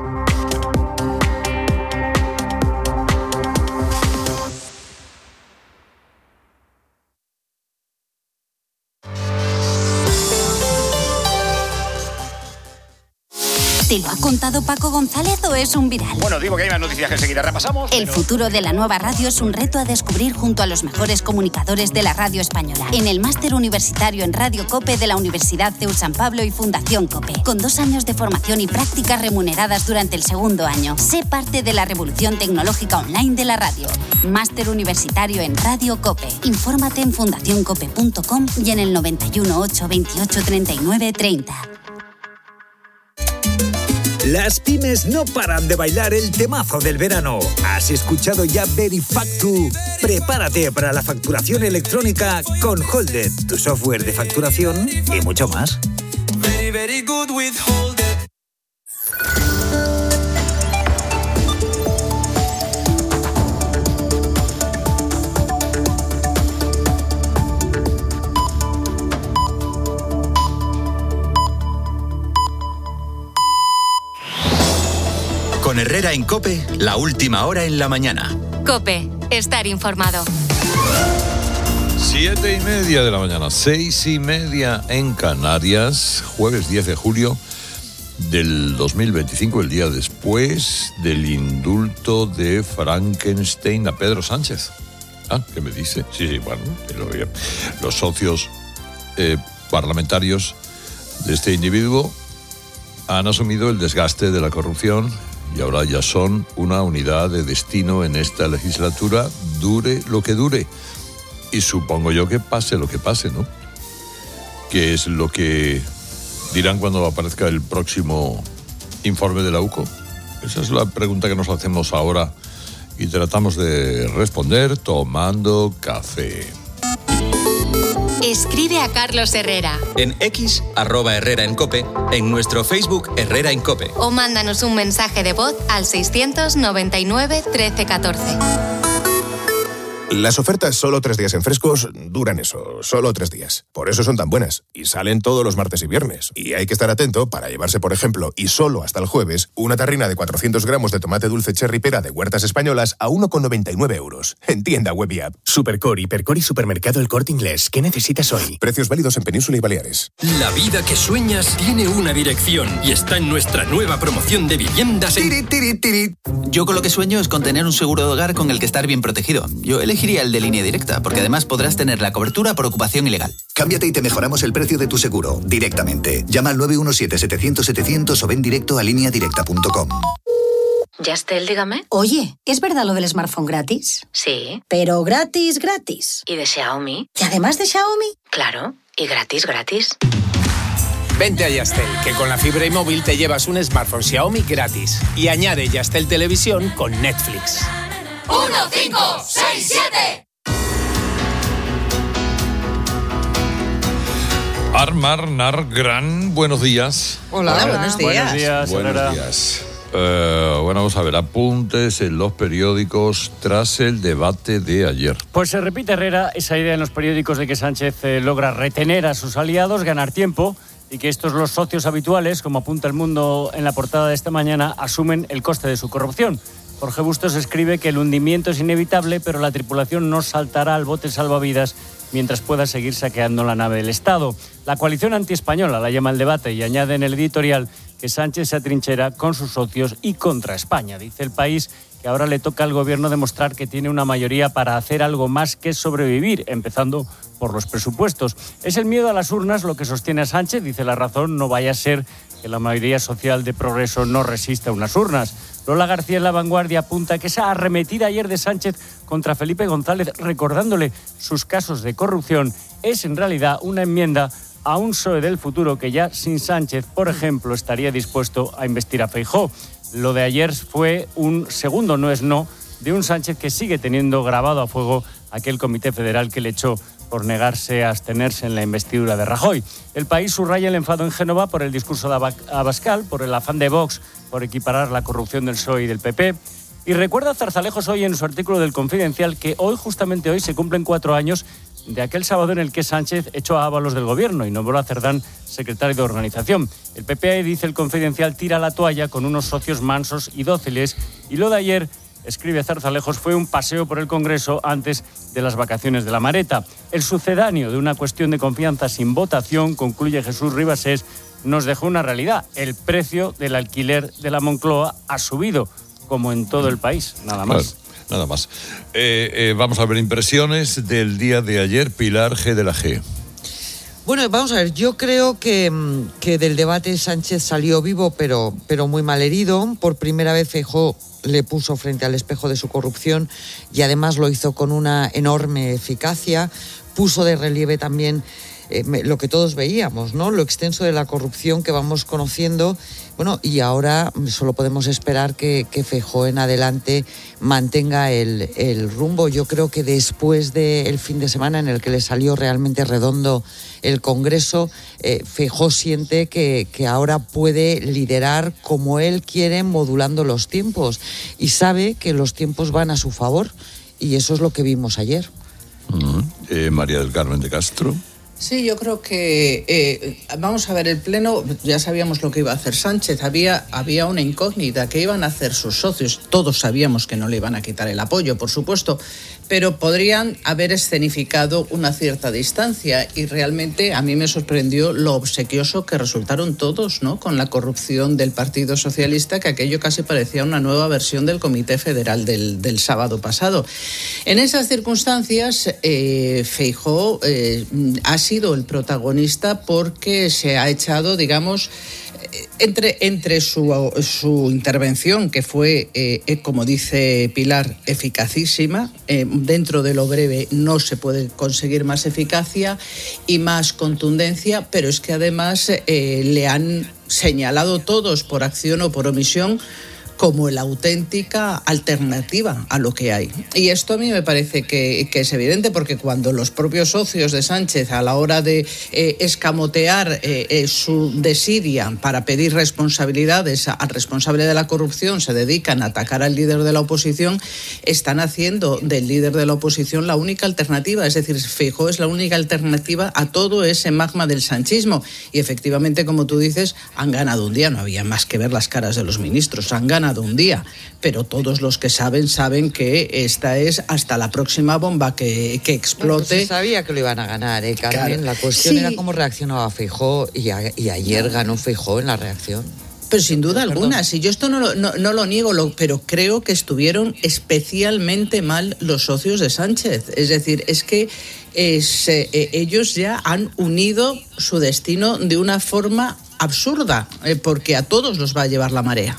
¿Te lo ha contado Paco González o es un viral? Bueno, digo que hay más noticias que enseguida repasamos. El futuro de la nueva radio es un reto a descubrir junto a los mejores comunicadores de la radio española. En el máster universitario en Radio COPE de la Universidad CEU San Pablo y Fundación COPE. Con 2 años de formación y prácticas remuneradas durante el segundo año. Sé parte de la revolución tecnológica online de la radio. Máster universitario en Radio COPE. Infórmate en fundacioncope.com y en el 91 8 28 39 30. Las pymes no paran de bailar el temazo del verano. ¿Has escuchado ya Verifactu? Prepárate para la facturación electrónica con Holded, tu software de facturación y mucho más. Very, very good with Holded. Con Herrera en COPE, la última hora en la mañana. COPE, estar informado. 7:30 de la mañana, 6:30 en Canarias, jueves 10 de julio del 2025, el día después del indulto de Frankenstein a Pedro Sánchez. ¿Qué me dice? Sí, bueno, los socios parlamentarios de este individuo han asumido el desgaste de la corrupción y ahora ya son una unidad de destino en esta legislatura, dure lo que dure. Y supongo yo que pase lo que pase, ¿no? ¿Qué es lo que dirán cuando aparezca el próximo informe de la UCO? Esa es la pregunta que nos hacemos ahora y tratamos de responder tomando café. Escribe a Carlos Herrera. En X, @Herrera en COPE, en nuestro Facebook Herrera en COPE. O mándanos un mensaje de voz al 699 13 14. Las ofertas solo 3 días en Frescos duran eso, solo 3 días. Por eso son tan buenas. Y salen todos los martes y viernes. Y hay que estar atento para llevarse, por ejemplo, y solo hasta el jueves, una tarrina de 400 gramos de tomate dulce cherry pera de Huertas Españolas a 1,99 €. En tienda web y app. Supercore, Hipercore y Supermercado El Corte Inglés. ¿Qué necesitas hoy? Precios válidos en Península y Baleares. La vida que sueñas tiene una dirección y está en nuestra nueva promoción de viviendas en... Yo con lo que sueño es con tener un seguro de hogar con el que estar bien protegido. Yo elegiría el de Línea Directa, porque además podrás tener la cobertura por ocupación ilegal. Cámbiate y te mejoramos el precio de tu seguro, directamente. Llama al 917-700-700 o ven directo a lineadirecta.com. Yastel, dígame. Oye, ¿es verdad lo del smartphone gratis? Sí. Pero gratis, gratis. ¿Y de Xiaomi? ¿Y además de Xiaomi? Claro, y gratis, gratis. Vente a Yastel, que con la fibra y móvil te llevas un smartphone Xiaomi gratis. Y añade Yastel Televisión con Netflix. 1, 5, 6, 7. Armar Nargran, buenos días. Hola, buenos días. Buenos días. Bueno, vamos a ver, apuntes en los periódicos tras el debate de ayer. Pues se repite, Herrera, esa idea en los periódicos de que Sánchez logra retener a sus aliados, ganar tiempo, y que estos los socios habituales, como apunta El Mundo en la portada de esta mañana, asumen el coste de su corrupción. Jorge Bustos escribe que el hundimiento es inevitable, pero la tripulación no saltará al bote salvavidas mientras pueda seguir saqueando la nave del Estado. La coalición antiespañola la llama el debate y añade en el editorial que Sánchez se atrinchera con sus socios y contra España. Dice El País que ahora le toca al gobierno demostrar que tiene una mayoría para hacer algo más que sobrevivir, empezando por los presupuestos. Es el miedo a las urnas lo que sostiene a Sánchez, dice La Razón, no vaya a ser que la mayoría social de Progreso no resista unas urnas. Lola García en La Vanguardia apunta que esa arremetida ayer de Sánchez contra Felipe González, recordándole sus casos de corrupción, es en realidad una enmienda a un PSOE del futuro que ya sin Sánchez, por ejemplo, estaría dispuesto a investir a Feijóo. Lo de ayer fue un segundo no es no de un Sánchez que sigue teniendo grabado a fuego aquel comité federal que le echó por negarse a abstenerse en la investidura de Rajoy. El País subraya el enfado en Génova por el discurso de Abascal, por el afán de Vox por equiparar la corrupción del PSOE y del PP. Y recuerda Zarzalejos hoy en su artículo del Confidencial que hoy, justamente hoy, se cumplen 4 años de aquel sábado en el que Sánchez echó a Ábalos del gobierno y nombró a Cerdán secretario de organización. El PP, dice el Confidencial, tira la toalla con unos socios mansos y dóciles. Y lo de ayer, escribe Zarzalejos, fue un paseo por el Congreso antes de las vacaciones de la Mareta. El sucedáneo de una cuestión de confianza sin votación, concluye Jesús Ribasés, nos dejó una realidad. El precio del alquiler de la Moncloa ha subido, como en todo el país, nada más. Claro, nada más. Vamos a ver impresiones del día de ayer. Pilar G. de la G. Bueno, vamos a ver, yo creo que del debate Sánchez salió vivo, pero muy mal herido. Por primera vez Feijóo le puso frente al espejo de su corrupción y además lo hizo con una enorme eficacia. Puso de relieve también lo que todos veíamos, ¿no? Lo extenso de la corrupción que vamos conociendo. Bueno, y ahora solo podemos esperar que Feijóo en adelante mantenga el rumbo. Yo creo que después del fin de semana en el que le salió realmente redondo el Congreso, Feijóo siente que ahora puede liderar como él quiere, modulando los tiempos. Y sabe que los tiempos van a su favor. Y eso es lo que vimos ayer. María del Carmen de Castro. Sí, yo creo que, vamos a ver, el Pleno, ya sabíamos lo que iba a hacer Sánchez, había una incógnita, ¿qué iban a hacer sus socios? Todos sabíamos que no le iban a quitar el apoyo, por supuesto, pero podrían haber escenificado una cierta distancia y realmente a mí me sorprendió lo obsequioso que resultaron todos, ¿no? Con la corrupción del Partido Socialista, que aquello casi parecía una nueva versión del Comité Federal del sábado pasado. En esas circunstancias, Feijóo ha sido el protagonista porque se ha echado, digamos, entre su intervención, que fue, como dice Pilar, eficacísima, dentro de lo breve no se puede conseguir más eficacia y más contundencia, pero es que además le han señalado todos, por acción o por omisión, como la auténtica alternativa a lo que hay. Y esto a mí me parece que es evidente, porque cuando los propios socios de Sánchez, a la hora de escamotear su desidia para pedir responsabilidades al responsable de la corrupción, se dedican a atacar al líder de la oposición, están haciendo del líder de la oposición la única alternativa. Es decir, Feijóo es la única alternativa a todo ese magma del sanchismo. Y efectivamente, como tú dices, han ganado un día. No había más que ver las caras de los ministros. Han ganado un día, pero todos los que saben que esta es hasta la próxima bomba que explote. Bueno, pues se sabía que lo iban a ganar, Carmen. Claro. La cuestión era cómo reaccionaba Feijóo y ayer ganó Feijóo en la reacción. Pero sin duda alguna, si yo esto no lo niego, pero creo que estuvieron especialmente mal los socios de Sánchez. Es decir, es que ellos ya han unido su destino de una forma absurda, porque a todos los va a llevar la marea.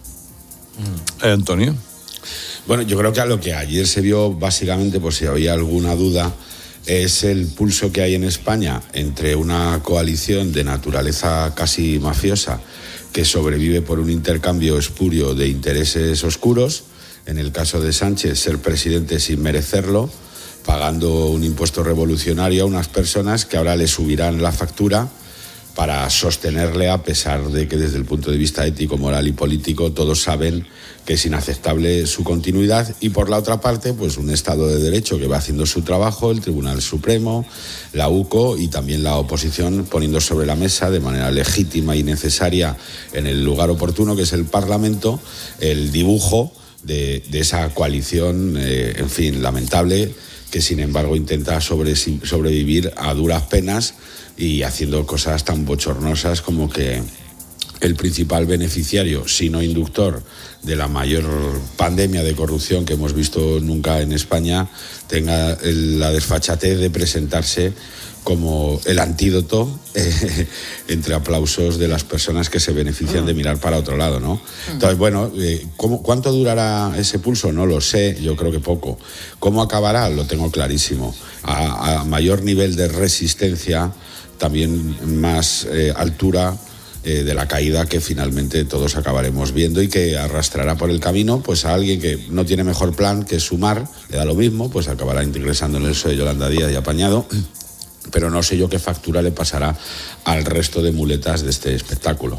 Antonio. Bueno, yo creo que a lo que ayer se vio, básicamente, por si había alguna duda, es el pulso que hay en España entre una coalición de naturaleza casi mafiosa que sobrevive por un intercambio espurio de intereses oscuros, en el caso de Sánchez, ser presidente sin merecerlo, pagando un impuesto revolucionario a unas personas que ahora le subirán la factura para sostenerle, a pesar de que desde el punto de vista ético, moral y político todos saben que es inaceptable su continuidad. Y por la otra parte, pues un Estado de Derecho que va haciendo su trabajo, el Tribunal Supremo, la UCO y también la oposición poniendo sobre la mesa de manera legítima y necesaria en el lugar oportuno, que es el Parlamento, el dibujo de esa coalición, en fin, lamentable, que sin embargo intenta sobrevivir a duras penas y haciendo cosas tan bochornosas como que el principal beneficiario, si no inductor, de la mayor pandemia de corrupción que hemos visto nunca en España, tenga la desfachatez de presentarse como el antídoto entre aplausos de las personas que se benefician de mirar para otro lado, ¿no? Entonces, bueno, ¿cuánto durará ese pulso? No lo sé, yo creo que poco. ¿Cómo acabará? Lo tengo clarísimo. A mayor nivel de resistencia, también más altura de la caída que finalmente todos acabaremos viendo y que arrastrará por el camino pues a alguien que no tiene mejor plan que Sumar, le da lo mismo, pues acabará ingresando en el PSOE Yolanda Díaz y apañado, pero no sé yo qué factura le pasará al resto de muletas de este espectáculo.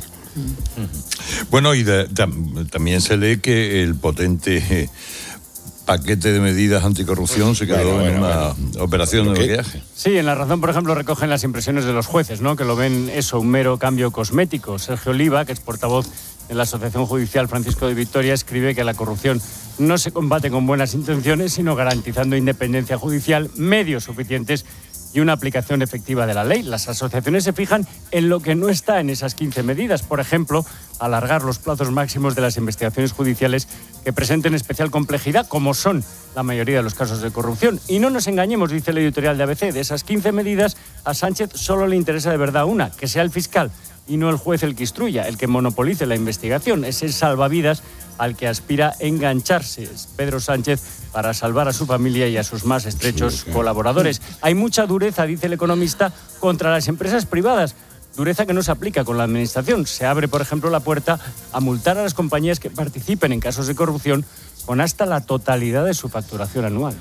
Bueno, y también se lee que el potente paquete de medidas anticorrupción se quedó en una operación de maquillaje. Sí, en La Razón, por ejemplo, recogen las impresiones de los jueces, ¿no? Que lo ven eso, un mero cambio cosmético. Sergio Oliva, que es portavoz de la Asociación Judicial Francisco de Vitoria, escribe que la corrupción no se combate con buenas intenciones, sino garantizando independencia judicial, medios suficientes y una aplicación efectiva de la ley. Las asociaciones se fijan en lo que no está en esas 15 medidas. Por ejemplo, alargar los plazos máximos de las investigaciones judiciales que presenten especial complejidad, como son la mayoría de los casos de corrupción. Y no nos engañemos, dice el editorial de ABC, de esas 15 medidas, a Sánchez solo le interesa de verdad una, que sea el fiscal y no el juez el que instruya, el que monopolice la investigación. Es el salvavidas al que aspira engancharse Pedro Sánchez para salvar a su familia y a sus más estrechos colaboradores. Hay mucha dureza, dice el economista, contra las empresas privadas. Dureza que no se aplica con la administración. Se abre, por ejemplo, la puerta a multar a las compañías que participen en casos de corrupción con hasta la totalidad de su facturación anual.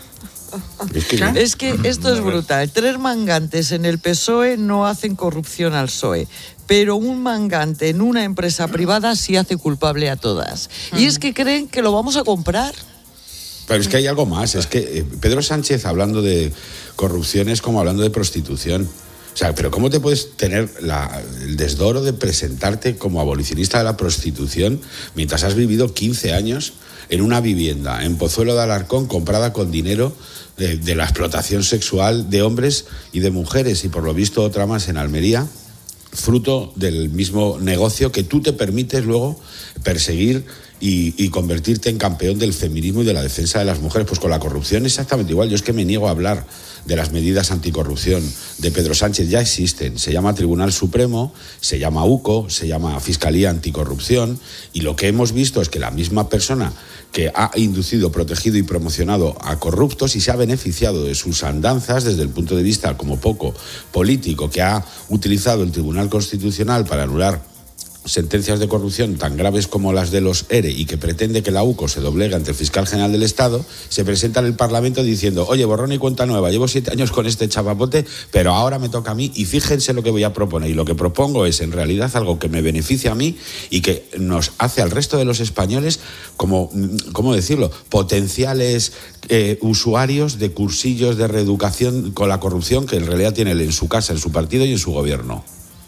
Es que esto es brutal. 3 mangantes en el PSOE no hacen corrupción al PSOE, pero un mangante en una empresa privada sí hace culpable a todas. Y es que creen que lo vamos a comprar. Pero es que hay algo más. Es que Pedro Sánchez, hablando de corrupción, es como hablando de prostitución. O sea, pero ¿cómo te puedes tener el desdoro de presentarte como abolicionista de la prostitución mientras has vivido 15 años en una vivienda en Pozuelo de Alarcón comprada con dinero de la explotación sexual de hombres y de mujeres, y por lo visto otra más en Almería, fruto del mismo negocio que tú te permites luego perseguir y convertirte en campeón del feminismo y de la defensa de las mujeres? Pues con la corrupción exactamente igual. Yo es que me niego a hablar de las medidas anticorrupción de Pedro Sánchez. Ya existen, se llama Tribunal Supremo, se llama UCO, se llama Fiscalía Anticorrupción, y lo que hemos visto es que la misma persona que ha inducido, protegido y promocionado a corruptos y se ha beneficiado de sus andanzas desde el punto de vista como poco político, que ha utilizado el Tribunal Constitucional para anular sentencias de corrupción tan graves como las de los ERE, y que pretende que la UCO se doblegue ante el fiscal general del Estado, se presenta en el Parlamento diciendo: oye, borrón y cuenta nueva, llevo 7 años con este chapapote, pero ahora me toca a mí, y fíjense lo que voy a proponer. Y lo que propongo es en realidad algo que me beneficia a mí y que nos hace al resto de los españoles como, ¿cómo decirlo?, potenciales usuarios de cursillos de reeducación con la corrupción que en realidad tiene él en su casa, en su partido y en su gobierno.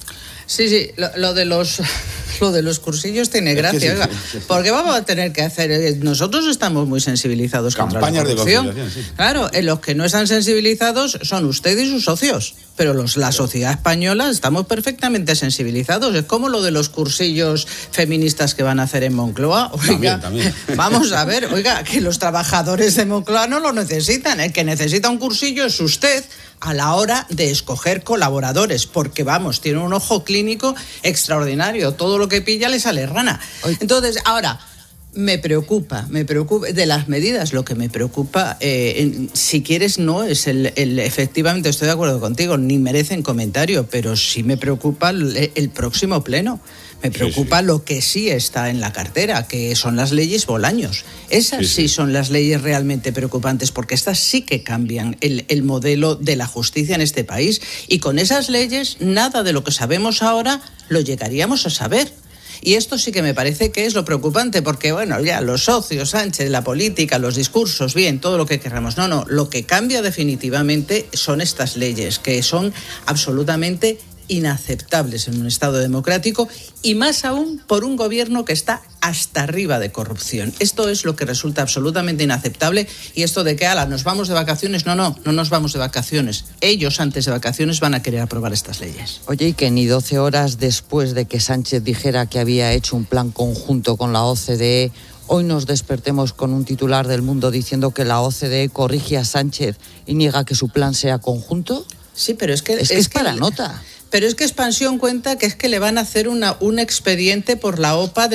Sí, lo de los cursillos tiene gracia, oiga, porque vamos a tener que hacer, nosotros estamos muy sensibilizados contra la corrupción. De conciliación, sí. Claro, los que no están sensibilizados son usted y sus socios, pero la sociedad española estamos perfectamente sensibilizados. Es como lo de los cursillos feministas que van a hacer en Moncloa. Oiga, también. Vamos a ver, oiga, que los trabajadores de Moncloa no lo necesitan, el que necesita un cursillo es usted a la hora de escoger colaboradores, porque vamos, tiene un ojo clínico extraordinario, todo lo que pilla le sale rana. Entonces, ahora, me preocupa de las medidas, lo que me preocupa, si quieres, no es el efectivamente, estoy de acuerdo contigo, ni merecen comentario, pero sí me preocupa el próximo pleno. Me preocupa lo que sí está en la cartera, que son las leyes Bolaños. Esas sí son las leyes realmente preocupantes, porque estas sí que cambian el modelo de la justicia en este país. Y con esas leyes, nada de lo que sabemos ahora lo llegaríamos a saber. Y esto sí que me parece que es lo preocupante, porque bueno, ya los socios, Sánchez, la política, los discursos, bien, todo lo que queramos. No, lo que cambia definitivamente son estas leyes, que son absolutamente inaceptables en un Estado democrático, y más aún por un gobierno que está hasta arriba de corrupción. Esto es lo que resulta absolutamente inaceptable. Y esto de que, nos vamos de vacaciones, no nos vamos de vacaciones. Ellos antes de vacaciones van a querer aprobar estas leyes. Oye, y que ni 12 horas después de que Sánchez dijera que había hecho un plan conjunto con la OCDE, hoy nos despertemos con un titular del Mundo diciendo que la OCDE corrige a Sánchez y niega que su plan sea conjunto. Sí, pero es que para nota. Pero es que Expansión cuenta que es que le van a hacer un expediente por la OPA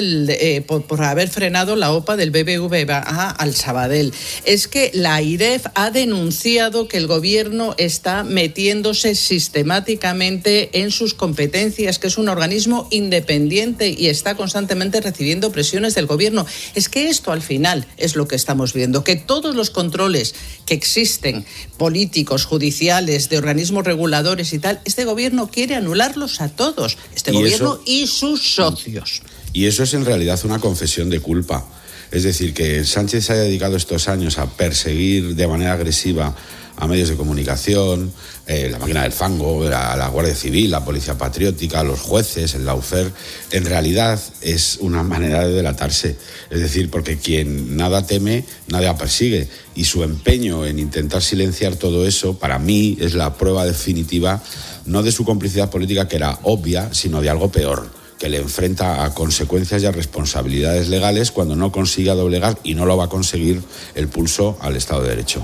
por haber frenado la OPA del BBVA al Sabadell. Es que la AIREF ha denunciado que el gobierno está metiéndose sistemáticamente en sus competencias, que es un organismo independiente y está constantemente recibiendo presiones del gobierno. Es que esto al final es lo que estamos viendo, que todos los controles que existen, políticos, judiciales, de organismos reguladores y tal, este gobierno quiere anularlos a todos, gobierno y sus socios. Y eso es en realidad una confesión de culpa. Es decir, que Sánchez se haya dedicado estos años a perseguir de manera agresiva a medios de comunicación, la máquina del fango, a la Guardia Civil, la Policía Patriótica, a los jueces, el Lawfare, en realidad es una manera de delatarse. Es decir, porque quien nada teme, nada persigue. Y su empeño en intentar silenciar todo eso, para mí, es la prueba definitiva, no de su complicidad política, que era obvia, sino de algo peor, que le enfrenta a consecuencias y a responsabilidades legales cuando no consiga doblegar, y no lo va a conseguir, el pulso al Estado de Derecho.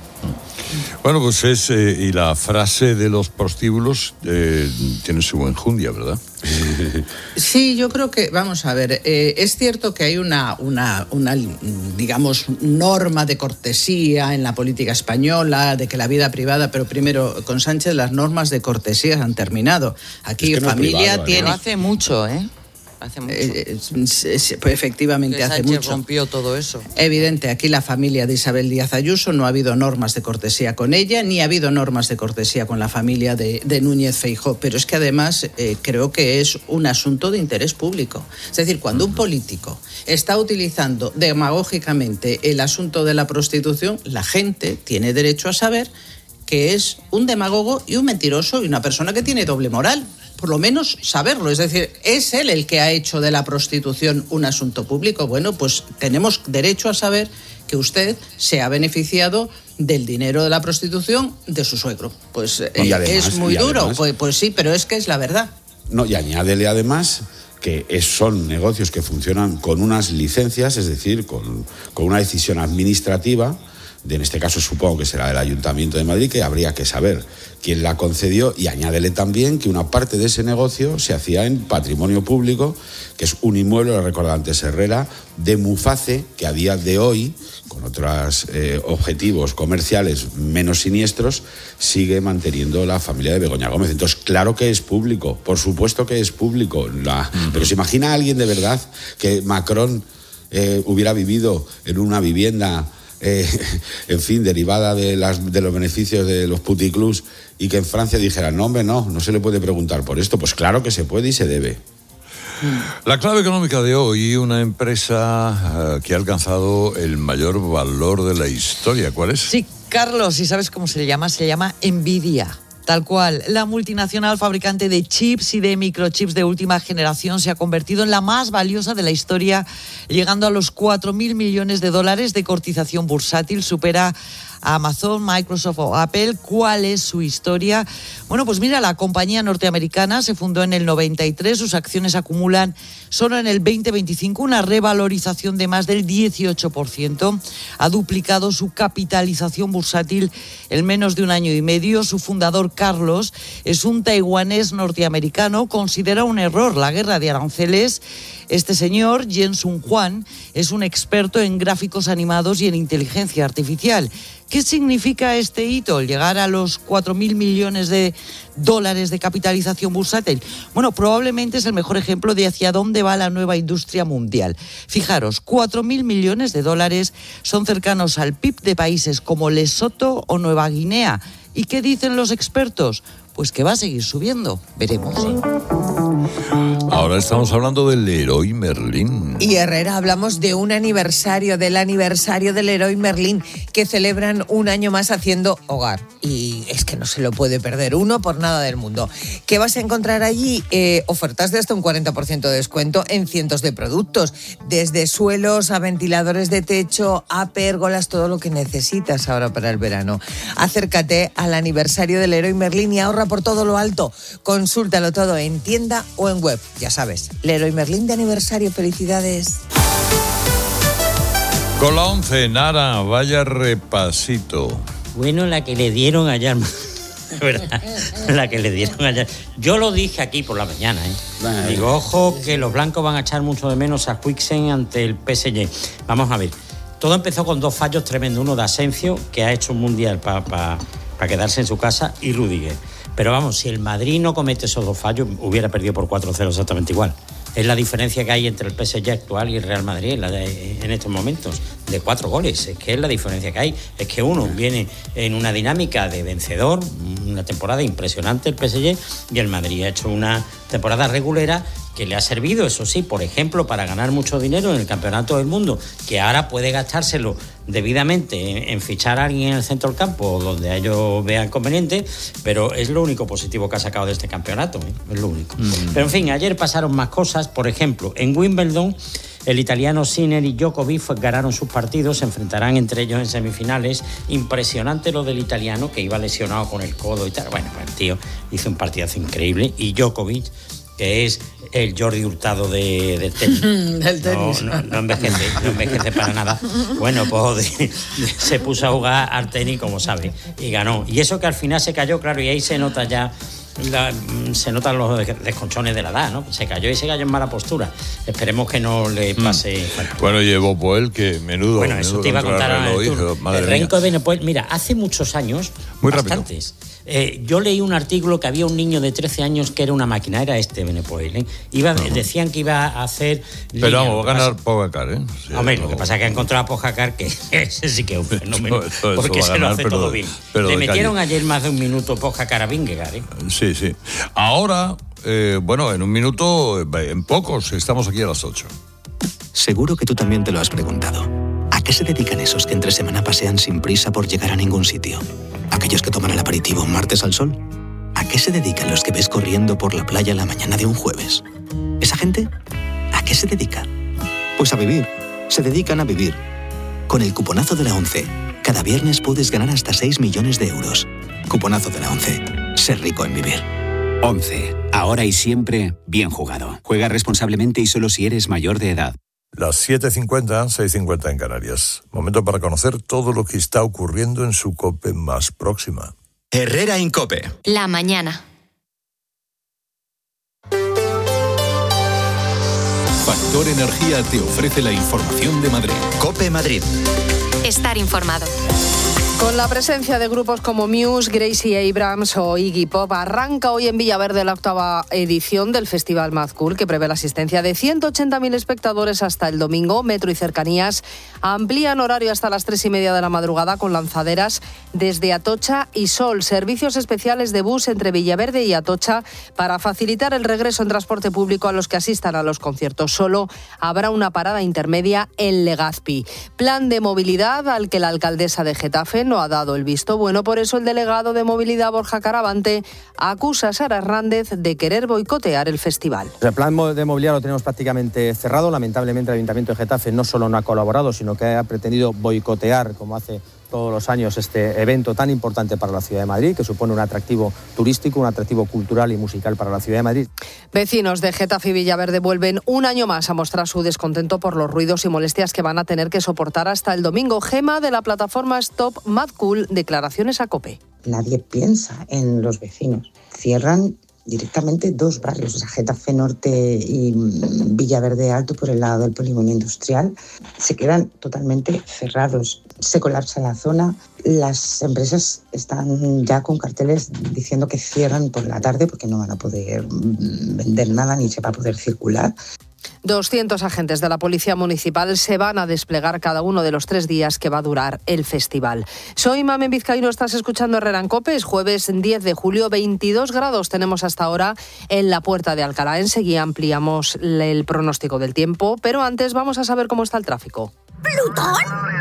Bueno, pues y la frase de los prostíbulos tiene su enjundia, ¿verdad? Sí, yo creo que, vamos a ver, es cierto que hay una digamos, norma de cortesía en la política española, de que la vida privada, pero primero, con Sánchez las normas de cortesía han terminado. Aquí es que familia no privado, tiene... No hace mucho, Hace mucho. Pues efectivamente que hace Sánchez mucho. Rompió todo eso. Evidente, aquí la familia de Isabel Díaz Ayuso, no ha habido normas de cortesía con ella, ni ha habido normas de cortesía con la familia de Núñez Feijóo. Pero es que además creo que es un asunto de interés público. Es decir, cuando un político está utilizando demagógicamente el asunto de la prostitución, la gente tiene derecho a saber que es un demagogo y un mentiroso y una persona que tiene doble moral. Por lo menos saberlo, es decir, ¿es él el que ha hecho de la prostitución un asunto público? Bueno, pues tenemos derecho a saber que usted se ha beneficiado del dinero de la prostitución de su suegro. Pues además, es muy duro, además, pues sí, pero es que es la verdad. No, y añádele además que son negocios que funcionan con unas licencias, es decir, con una decisión administrativa, en este caso supongo que será el Ayuntamiento de Madrid, que habría que saber quién la concedió, y añádele también que una parte de ese negocio se hacía en patrimonio público, que es un inmueble, lo recordaba antes Herrera, de Muface, que a día de hoy, con otros objetivos comerciales menos siniestros, sigue manteniendo la familia de Begoña Gómez. Entonces, claro que es público, por supuesto que es público. Pero ¿se imagina a alguien de verdad que Macron hubiera vivido en una vivienda en fin, derivada de los beneficios de los puticlubs, y que en Francia dijeran, no hombre, no se le puede preguntar por esto? Pues claro que se puede y se debe. La clave económica de hoy, una empresa que ha alcanzado el mayor valor de la historia. ¿Cuál es? Sí, Carlos, ¿y sabes cómo se llama? Se llama Nvidia. Tal cual, la multinacional fabricante de chips y de microchips de última generación se ha convertido en la más valiosa de la historia, llegando a los 4.000 millones de dólares de cotización bursátil. Supera a Amazon, Microsoft o Apple. ¿Cuál es su historia? Bueno, pues mira, la compañía norteamericana se fundó en el 93, sus acciones acumulan solo en el 2025 una revalorización de más del 18%. Ha duplicado su capitalización bursátil en menos de un año y medio. Su fundador, Carlos, es un taiwanés norteamericano. Considera un error la guerra de aranceles. Este señor, Jensen Huang, es un experto en gráficos animados y en inteligencia artificial. ¿Qué significa este hito? Llegar a los 4.000 millones de dólares de capitalización bursátil. Bueno, probablemente es el mejor ejemplo de hacia dónde va la nueva industria mundial. Fijaros, 4.000 millones de dólares son cercanos al PIB de países como Lesoto o Nueva Guinea. ¿Y qué dicen los expertos? Pues que va a seguir subiendo. Veremos. Ahora estamos hablando del Leroy Merlin. Y Herrera, hablamos de un aniversario, del aniversario del Leroy Merlin, que celebran un año más haciendo hogar. Y es que no se lo puede perder uno por nada del mundo. ¿Qué vas a encontrar allí? Ofertas de hasta un 40% de descuento en cientos de productos. Desde suelos a ventiladores de techo, a pérgolas, todo lo que necesitas ahora para el verano. Acércate al aniversario del Leroy Merlin y ahorra por todo lo alto. Consúltalo todo en tienda o en web. Ya sabes, Leroy Merlin de aniversario. Felicidades. Con la 11, Nara, vaya repasito. Bueno, la que le dieron ayer, ¿verdad? La que le dieron ayer. Yo lo dije aquí por la mañana, ¿eh? Digo, ojo, que los blancos van a echar mucho de menos a Huijsen ante el PSG. Vamos a ver. Todo empezó con dos fallos tremendos. Uno de Asensio, que ha hecho un mundial para quedarse en su casa, y Rudiger. Pero vamos, si el Madrid no comete esos dos fallos, hubiera perdido por 4-0 exactamente igual. Es la diferencia que hay entre el PSG actual y el Real Madrid en estos momentos, de 4 goles. Es que es la diferencia que hay. Es que uno viene en una dinámica de vencedor, una temporada impresionante el PSG, y el Madrid ha hecho una temporada regulera que le ha servido, eso sí, por ejemplo, para ganar mucho dinero en el Campeonato del Mundo, que ahora puede gastárselo debidamente en fichar a alguien en el centro del campo, donde a ellos vean conveniente, pero es lo único positivo que ha sacado de este campeonato, ¿eh? Es lo único. Pero en fin, ayer pasaron más cosas. Por ejemplo, en Wimbledon, el italiano Sinner y Djokovic ganaron sus partidos, se enfrentarán entre ellos en semifinales. Impresionante lo del italiano, que iba lesionado con el codo y tal. Bueno, el tío hizo un partidazo increíble, y Djokovic, que es el Jordi Hurtado del tenis. Del tenis. No envejece para nada. Bueno, pues se puso a jugar al tenis, como sabe, y ganó. Y eso que al final se cayó, claro, y ahí se nota ya... se notan los desconchones de la edad, ¿no? Se cayó en mala postura. Esperemos que no le pase. Bueno, llevó Poel, que menudo. Bueno, eso te iba a contar ahora. El Renko de Benepoel, mira, hace muchos años, muy bastantes. Yo leí un artículo que había un niño de 13 años que era una máquina, era Benepoel, ¿eh? Decían que iba a hacer... Pero vamos, va a ganar Pogacar, ¿eh? Sí, hombre, lo que pasa es que ha encontrado a Pogacar, que ese sí que es un fenómeno, porque se lo hace todo bien. Le metieron ayer más de un minuto Pogacar a Vingegaard, ¿eh? Sí, sí. Ahora, bueno, en un minuto, en pocos, estamos aquí a las 8. Seguro que tú también te lo has preguntado. ¿A ¿A qué se dedican esos que entre semana pasean sin prisa por llegar a ningún sitio? ¿Aquellos que toman el aperitivo un martes al sol? ¿A qué se dedican los que ves corriendo por la playa la mañana de un jueves? ¿Esa gente? ¿A qué se dedica? Pues a vivir. Se dedican a vivir. Con el cuponazo de la ONCE, cada viernes puedes ganar hasta 6 millones de euros. Cuponazo de la ONCE. Ser rico en vivir. 11. Ahora y siempre, bien jugado. Juega responsablemente y solo si eres mayor de edad. Las 7:50, 6:50 en Canarias. Momento para conocer todo lo que está ocurriendo en su COPE más próxima. Herrera Incope. La mañana. Factor Energía te ofrece la información de Madrid. COPE Madrid. Estar informado. Con la presencia de grupos como Muse, Gracie Abrams o Iggy Pop, arranca hoy en Villaverde la 8ª edición del Festival Mad Cool, que prevé la asistencia de 180.000 espectadores hasta el domingo. Metro y Cercanías amplían horario hasta las 3:30 de la madrugada con lanzaderas desde Atocha y Sol. Servicios especiales de bus entre Villaverde y Atocha para facilitar el regreso en transporte público a los que asistan a los conciertos. Solo habrá una parada intermedia en Legazpi. Plan de movilidad al que la alcaldesa de Getafe no ha dado el visto bueno. Por eso el delegado de movilidad, Borja Caravante, acusa a Sara Hernández de querer boicotear el festival. El plan de movilidad lo tenemos prácticamente cerrado. Lamentablemente el Ayuntamiento de Getafe no solo no ha colaborado, sino que ha pretendido boicotear, como hace todos los años, este evento tan importante para la ciudad de Madrid, que supone un atractivo turístico, un atractivo cultural y musical para la ciudad de Madrid. Vecinos de Getafe y Villaverde vuelven un año más a mostrar su descontento por los ruidos y molestias que van a tener que soportar hasta el domingo. Gema, de la plataforma Stop Mad Cool, declaraciones a COPE. Nadie piensa en los vecinos. Cierran directamente 2 barrios, o sea, Getafe Norte y Villaverde Alto, por el lado del polígono industrial. Se quedan totalmente cerrados. Se colapsa la zona. Las empresas están ya con carteles diciendo que cierran por la tarde porque no van a poder vender nada ni se va a poder circular. 200 agentes de la Policía Municipal se van a desplegar cada uno de los 3 días que va a durar el festival. Soy Mamen Vizcaíno, estás escuchando Herrera en COPE. Es jueves 10 de julio, 22 grados tenemos hasta ahora en la Puerta de Alcalá. Enseguida ampliamos el pronóstico del tiempo, pero antes vamos a saber cómo está el tráfico. ¿Plutón?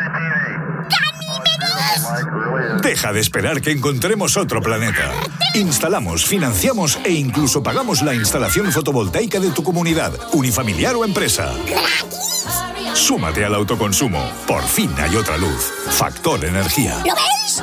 Deja de esperar que encontremos otro planeta. Instalamos, financiamos e incluso pagamos la instalación fotovoltaica de tu comunidad, unifamiliar o empresa. Súmate al autoconsumo. Por fin hay otra luz. Factor Energía. ¿Lo ves?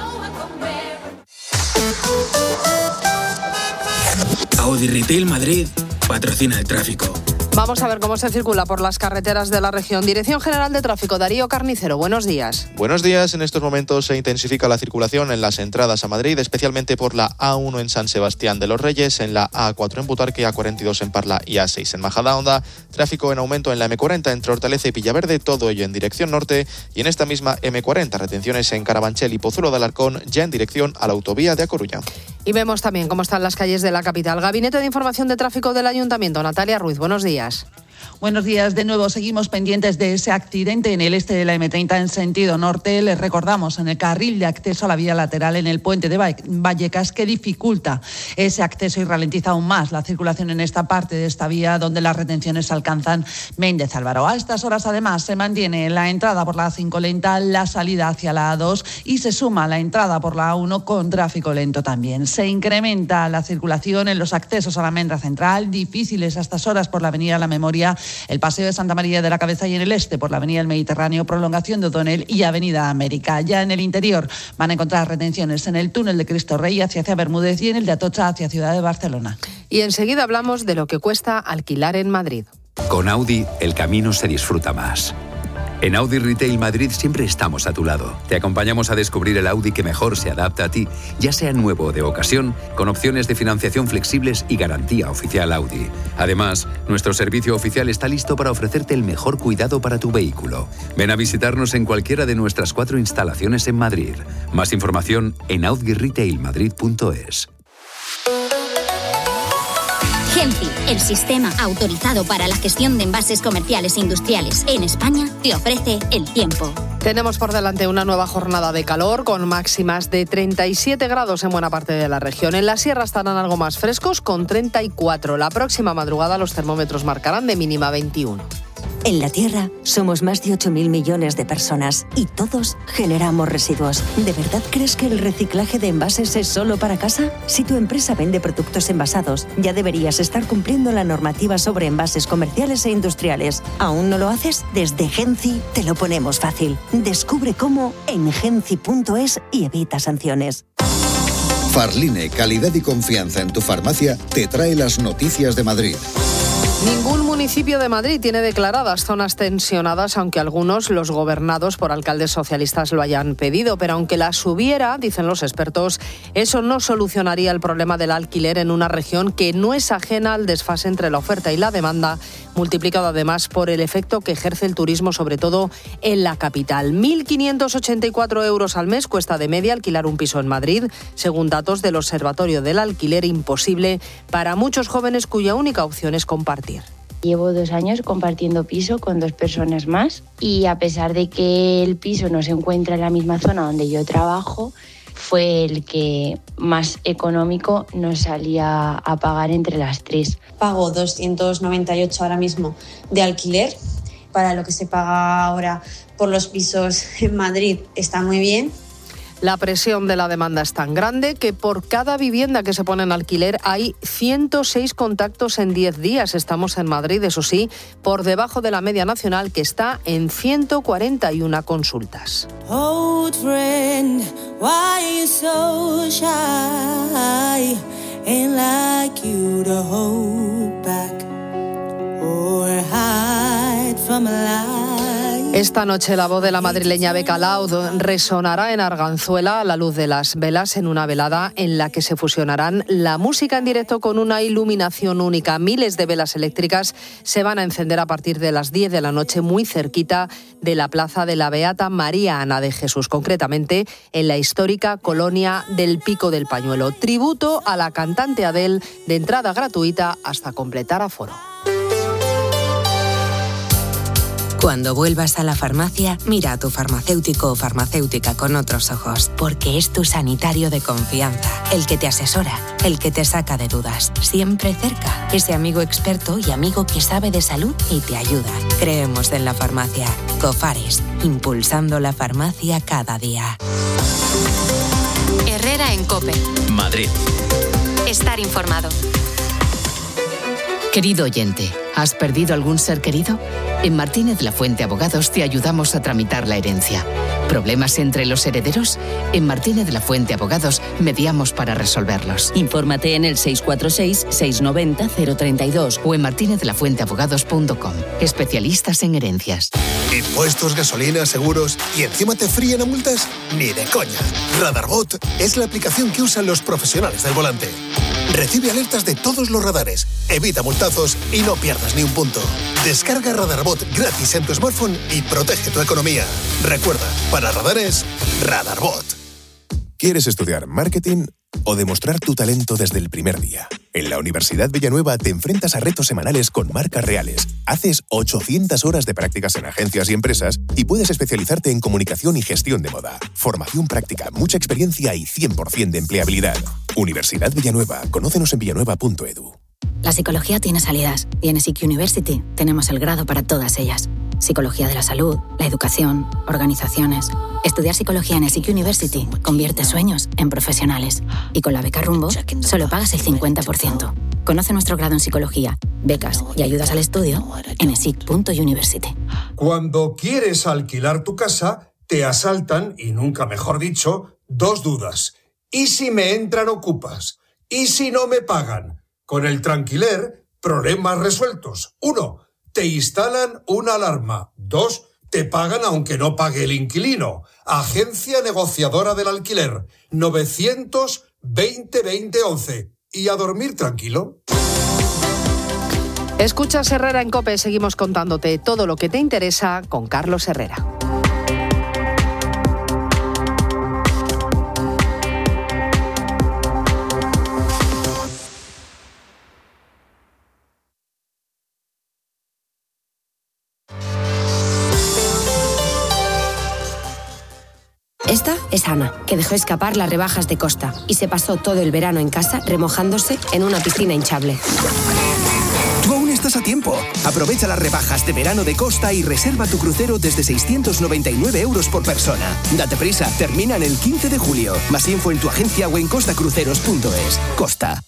Audi Retail Madrid patrocina el tráfico. Vamos a ver cómo se circula por las carreteras de la región. Dirección General de Tráfico, Darío Carnicero, buenos días. Buenos días. En estos momentos se intensifica la circulación en las entradas a Madrid, especialmente por la A1 en San Sebastián de los Reyes, en la A4 en Butarque, A42 en Parla y A6 en Majadahonda. Tráfico en aumento en la M40 entre Hortaleza y Villaverde, todo ello en dirección norte. Y en esta misma M40, retenciones en Carabanchel y Pozuelo de Alarcón, ya en dirección a la autovía de A Coruña. Y vemos también cómo están las calles de la capital. Gabinete de Información de Tráfico del Ayuntamiento, Natalia Ruiz, buenos días. Buenos días. De nuevo seguimos pendientes de ese accidente en el este de la M30 en sentido norte. Les recordamos, en el carril de acceso a la vía lateral en el puente de Vallecas, que dificulta ese acceso y ralentiza aún más la circulación en esta parte de esta vía donde las retenciones alcanzan Méndez Álvaro. A estas horas además se mantiene la entrada por la A5 lenta, la salida hacia la A2 y se suma la entrada por la A1 con tráfico lento también. Se incrementa la circulación en los accesos a la Almendra Central, difíciles a estas horas por la avenida La Memoria, el Paseo de Santa María de la Cabeza y en el este por la avenida del Mediterráneo, prolongación de O'Donnell y avenida América. Ya en el interior van a encontrar retenciones en el túnel de Cristo Rey hacia Bermúdez y en el de Atocha hacia Ciudad de Barcelona. Y enseguida hablamos de lo que cuesta alquilar en Madrid. Con Audi, el camino se disfruta más. En Audi Retail Madrid siempre estamos a tu lado. Te acompañamos a descubrir el Audi que mejor se adapta a ti, ya sea nuevo o de ocasión, con opciones de financiación flexibles y garantía oficial Audi. Además, nuestro servicio oficial está listo para ofrecerte el mejor cuidado para tu vehículo. Ven a visitarnos en cualquiera de nuestras 4 instalaciones en Madrid. Más información en audirailmadrid.es. Genfi, el sistema autorizado para la gestión de envases comerciales e industriales en España, te ofrece el tiempo. Tenemos por delante una nueva jornada de calor con máximas de 37 grados en buena parte de la región. En la sierra estarán algo más frescos con 34. La próxima madrugada los termómetros marcarán de mínima 21. En la Tierra somos más de 8.000 millones de personas y todos generamos residuos. ¿De verdad crees que el reciclaje de envases es solo para casa? Si tu empresa vende productos envasados, ya deberías estar cumpliendo la normativa sobre envases comerciales e industriales. ¿Aún no lo haces? Desde Genci te lo ponemos fácil. Descubre cómo en genci.es y evita sanciones. Farline, calidad y confianza en tu farmacia, te trae las noticias de Madrid. Ningún municipio de Madrid tiene declaradas zonas tensionadas, aunque algunos, los gobernados por alcaldes socialistas, lo hayan pedido. Pero aunque las hubiera, dicen los expertos, eso no solucionaría el problema del alquiler en una región que no es ajena al desfase entre la oferta y la demanda, multiplicado además por el efecto que ejerce el turismo, sobre todo en la capital. 1.584 euros al mes cuesta de media alquilar un piso en Madrid, según datos del Observatorio del Alquiler, imposible para muchos jóvenes cuya única opción es compartir. Llevo 2 años compartiendo piso con 2 personas más y a pesar de que el piso no se encuentra en la misma zona donde yo trabajo, fue el que más económico nos salía a pagar entre las 3. Pago 298 ahora mismo de alquiler. Para lo que se paga ahora por los pisos en Madrid está muy bien. La presión de la demanda es tan grande que por cada vivienda que se pone en alquiler hay 106 contactos en 10 días. Estamos en Madrid, eso sí, por debajo de la media nacional, que está en 141 consultas. Old friend, why you so shy? Ain't like you to hold back or hide from a lie. Esta noche la voz de la madrileña Beca Laud resonará en Arganzuela a la luz de las velas, en una velada en la que se fusionarán la música en directo con una iluminación única. Miles de velas eléctricas se van a encender a partir de las 10 de la noche, muy cerquita de la plaza de la Beata María Ana de Jesús, concretamente en la histórica colonia del Pico del Pañuelo. Tributo a la cantante Adele, de entrada gratuita hasta completar aforo. Cuando vuelvas a la farmacia, mira a tu farmacéutico o farmacéutica con otros ojos, porque es tu sanitario de confianza, el que te asesora, el que te saca de dudas, siempre cerca, ese amigo experto y amigo que sabe de salud y te ayuda. Creemos en la farmacia. Cofares, impulsando la farmacia cada día. Herrera en COPE. Madrid. Estar informado. Querido oyente, ¿has perdido algún ser querido? En Martínez La Fuente Abogados te ayudamos a tramitar la herencia. ¿Problemas entre los herederos? En Martínez La Fuente Abogados mediamos para resolverlos. Infórmate en el 646-690-032 o en martinezlafuenteabogados.com. Especialistas en herencias. Impuestos, gasolina, seguros y encima te fríen a multas. Ni de coña. Radarbot es la aplicación que usan los profesionales del volante. Recibe alertas de todos los radares, evita multazos y no pierdas ni un punto. Descarga Radarbot gratis en tu smartphone y protege tu economía. Recuerda, para radares, Radarbot. ¿Quieres estudiar marketing o demostrar tu talento desde el primer día? En la Universidad Villanueva te enfrentas a retos semanales con marcas reales. Haces 800 horas de prácticas en agencias y empresas y puedes especializarte en comunicación y gestión de moda. Formación práctica, mucha experiencia y 100% de empleabilidad. Universidad Villanueva. Conócenos en villanueva.edu. La psicología tiene salidas y en SIC University tenemos el grado para todas ellas. Psicología de la salud, la educación, organizaciones. Estudiar psicología en SIC University convierte sueños en profesionales. Y con la beca Rumbo solo pagas el 50%. Conoce nuestro grado en psicología, becas y ayudas al estudio en esic.university. Cuando quieres alquilar tu casa, te asaltan, y nunca mejor dicho, 2 dudas. ¿Y si me entran ocupas? ¿Y si no me pagan? Con el Tranquiler, problemas resueltos. 1. Te instalan una alarma. 2. Te pagan aunque no pague el inquilino. Agencia negociadora del alquiler. 920-2011. Y a dormir tranquilo. Escuchas Herrera en COPE. Seguimos contándote todo lo que te interesa con Carlos Herrera. Esta es Ana, que dejó escapar las rebajas de Costa y se pasó todo el verano en casa remojándose en una piscina hinchable. ¿Tú aún estás estás a tiempo. Aprovecha las rebajas de verano de Costa y reserva tu crucero desde 699 € por persona. Date prisa, terminan el 15 de julio. Más info en tu agencia o en costacruceros.es. Costa.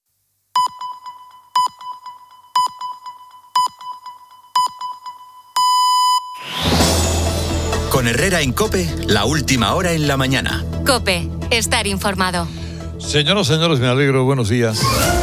Con Herrera en COPE, la última hora en la mañana. COPE, estar informado. Señoras, señores, me alegro, buenos días.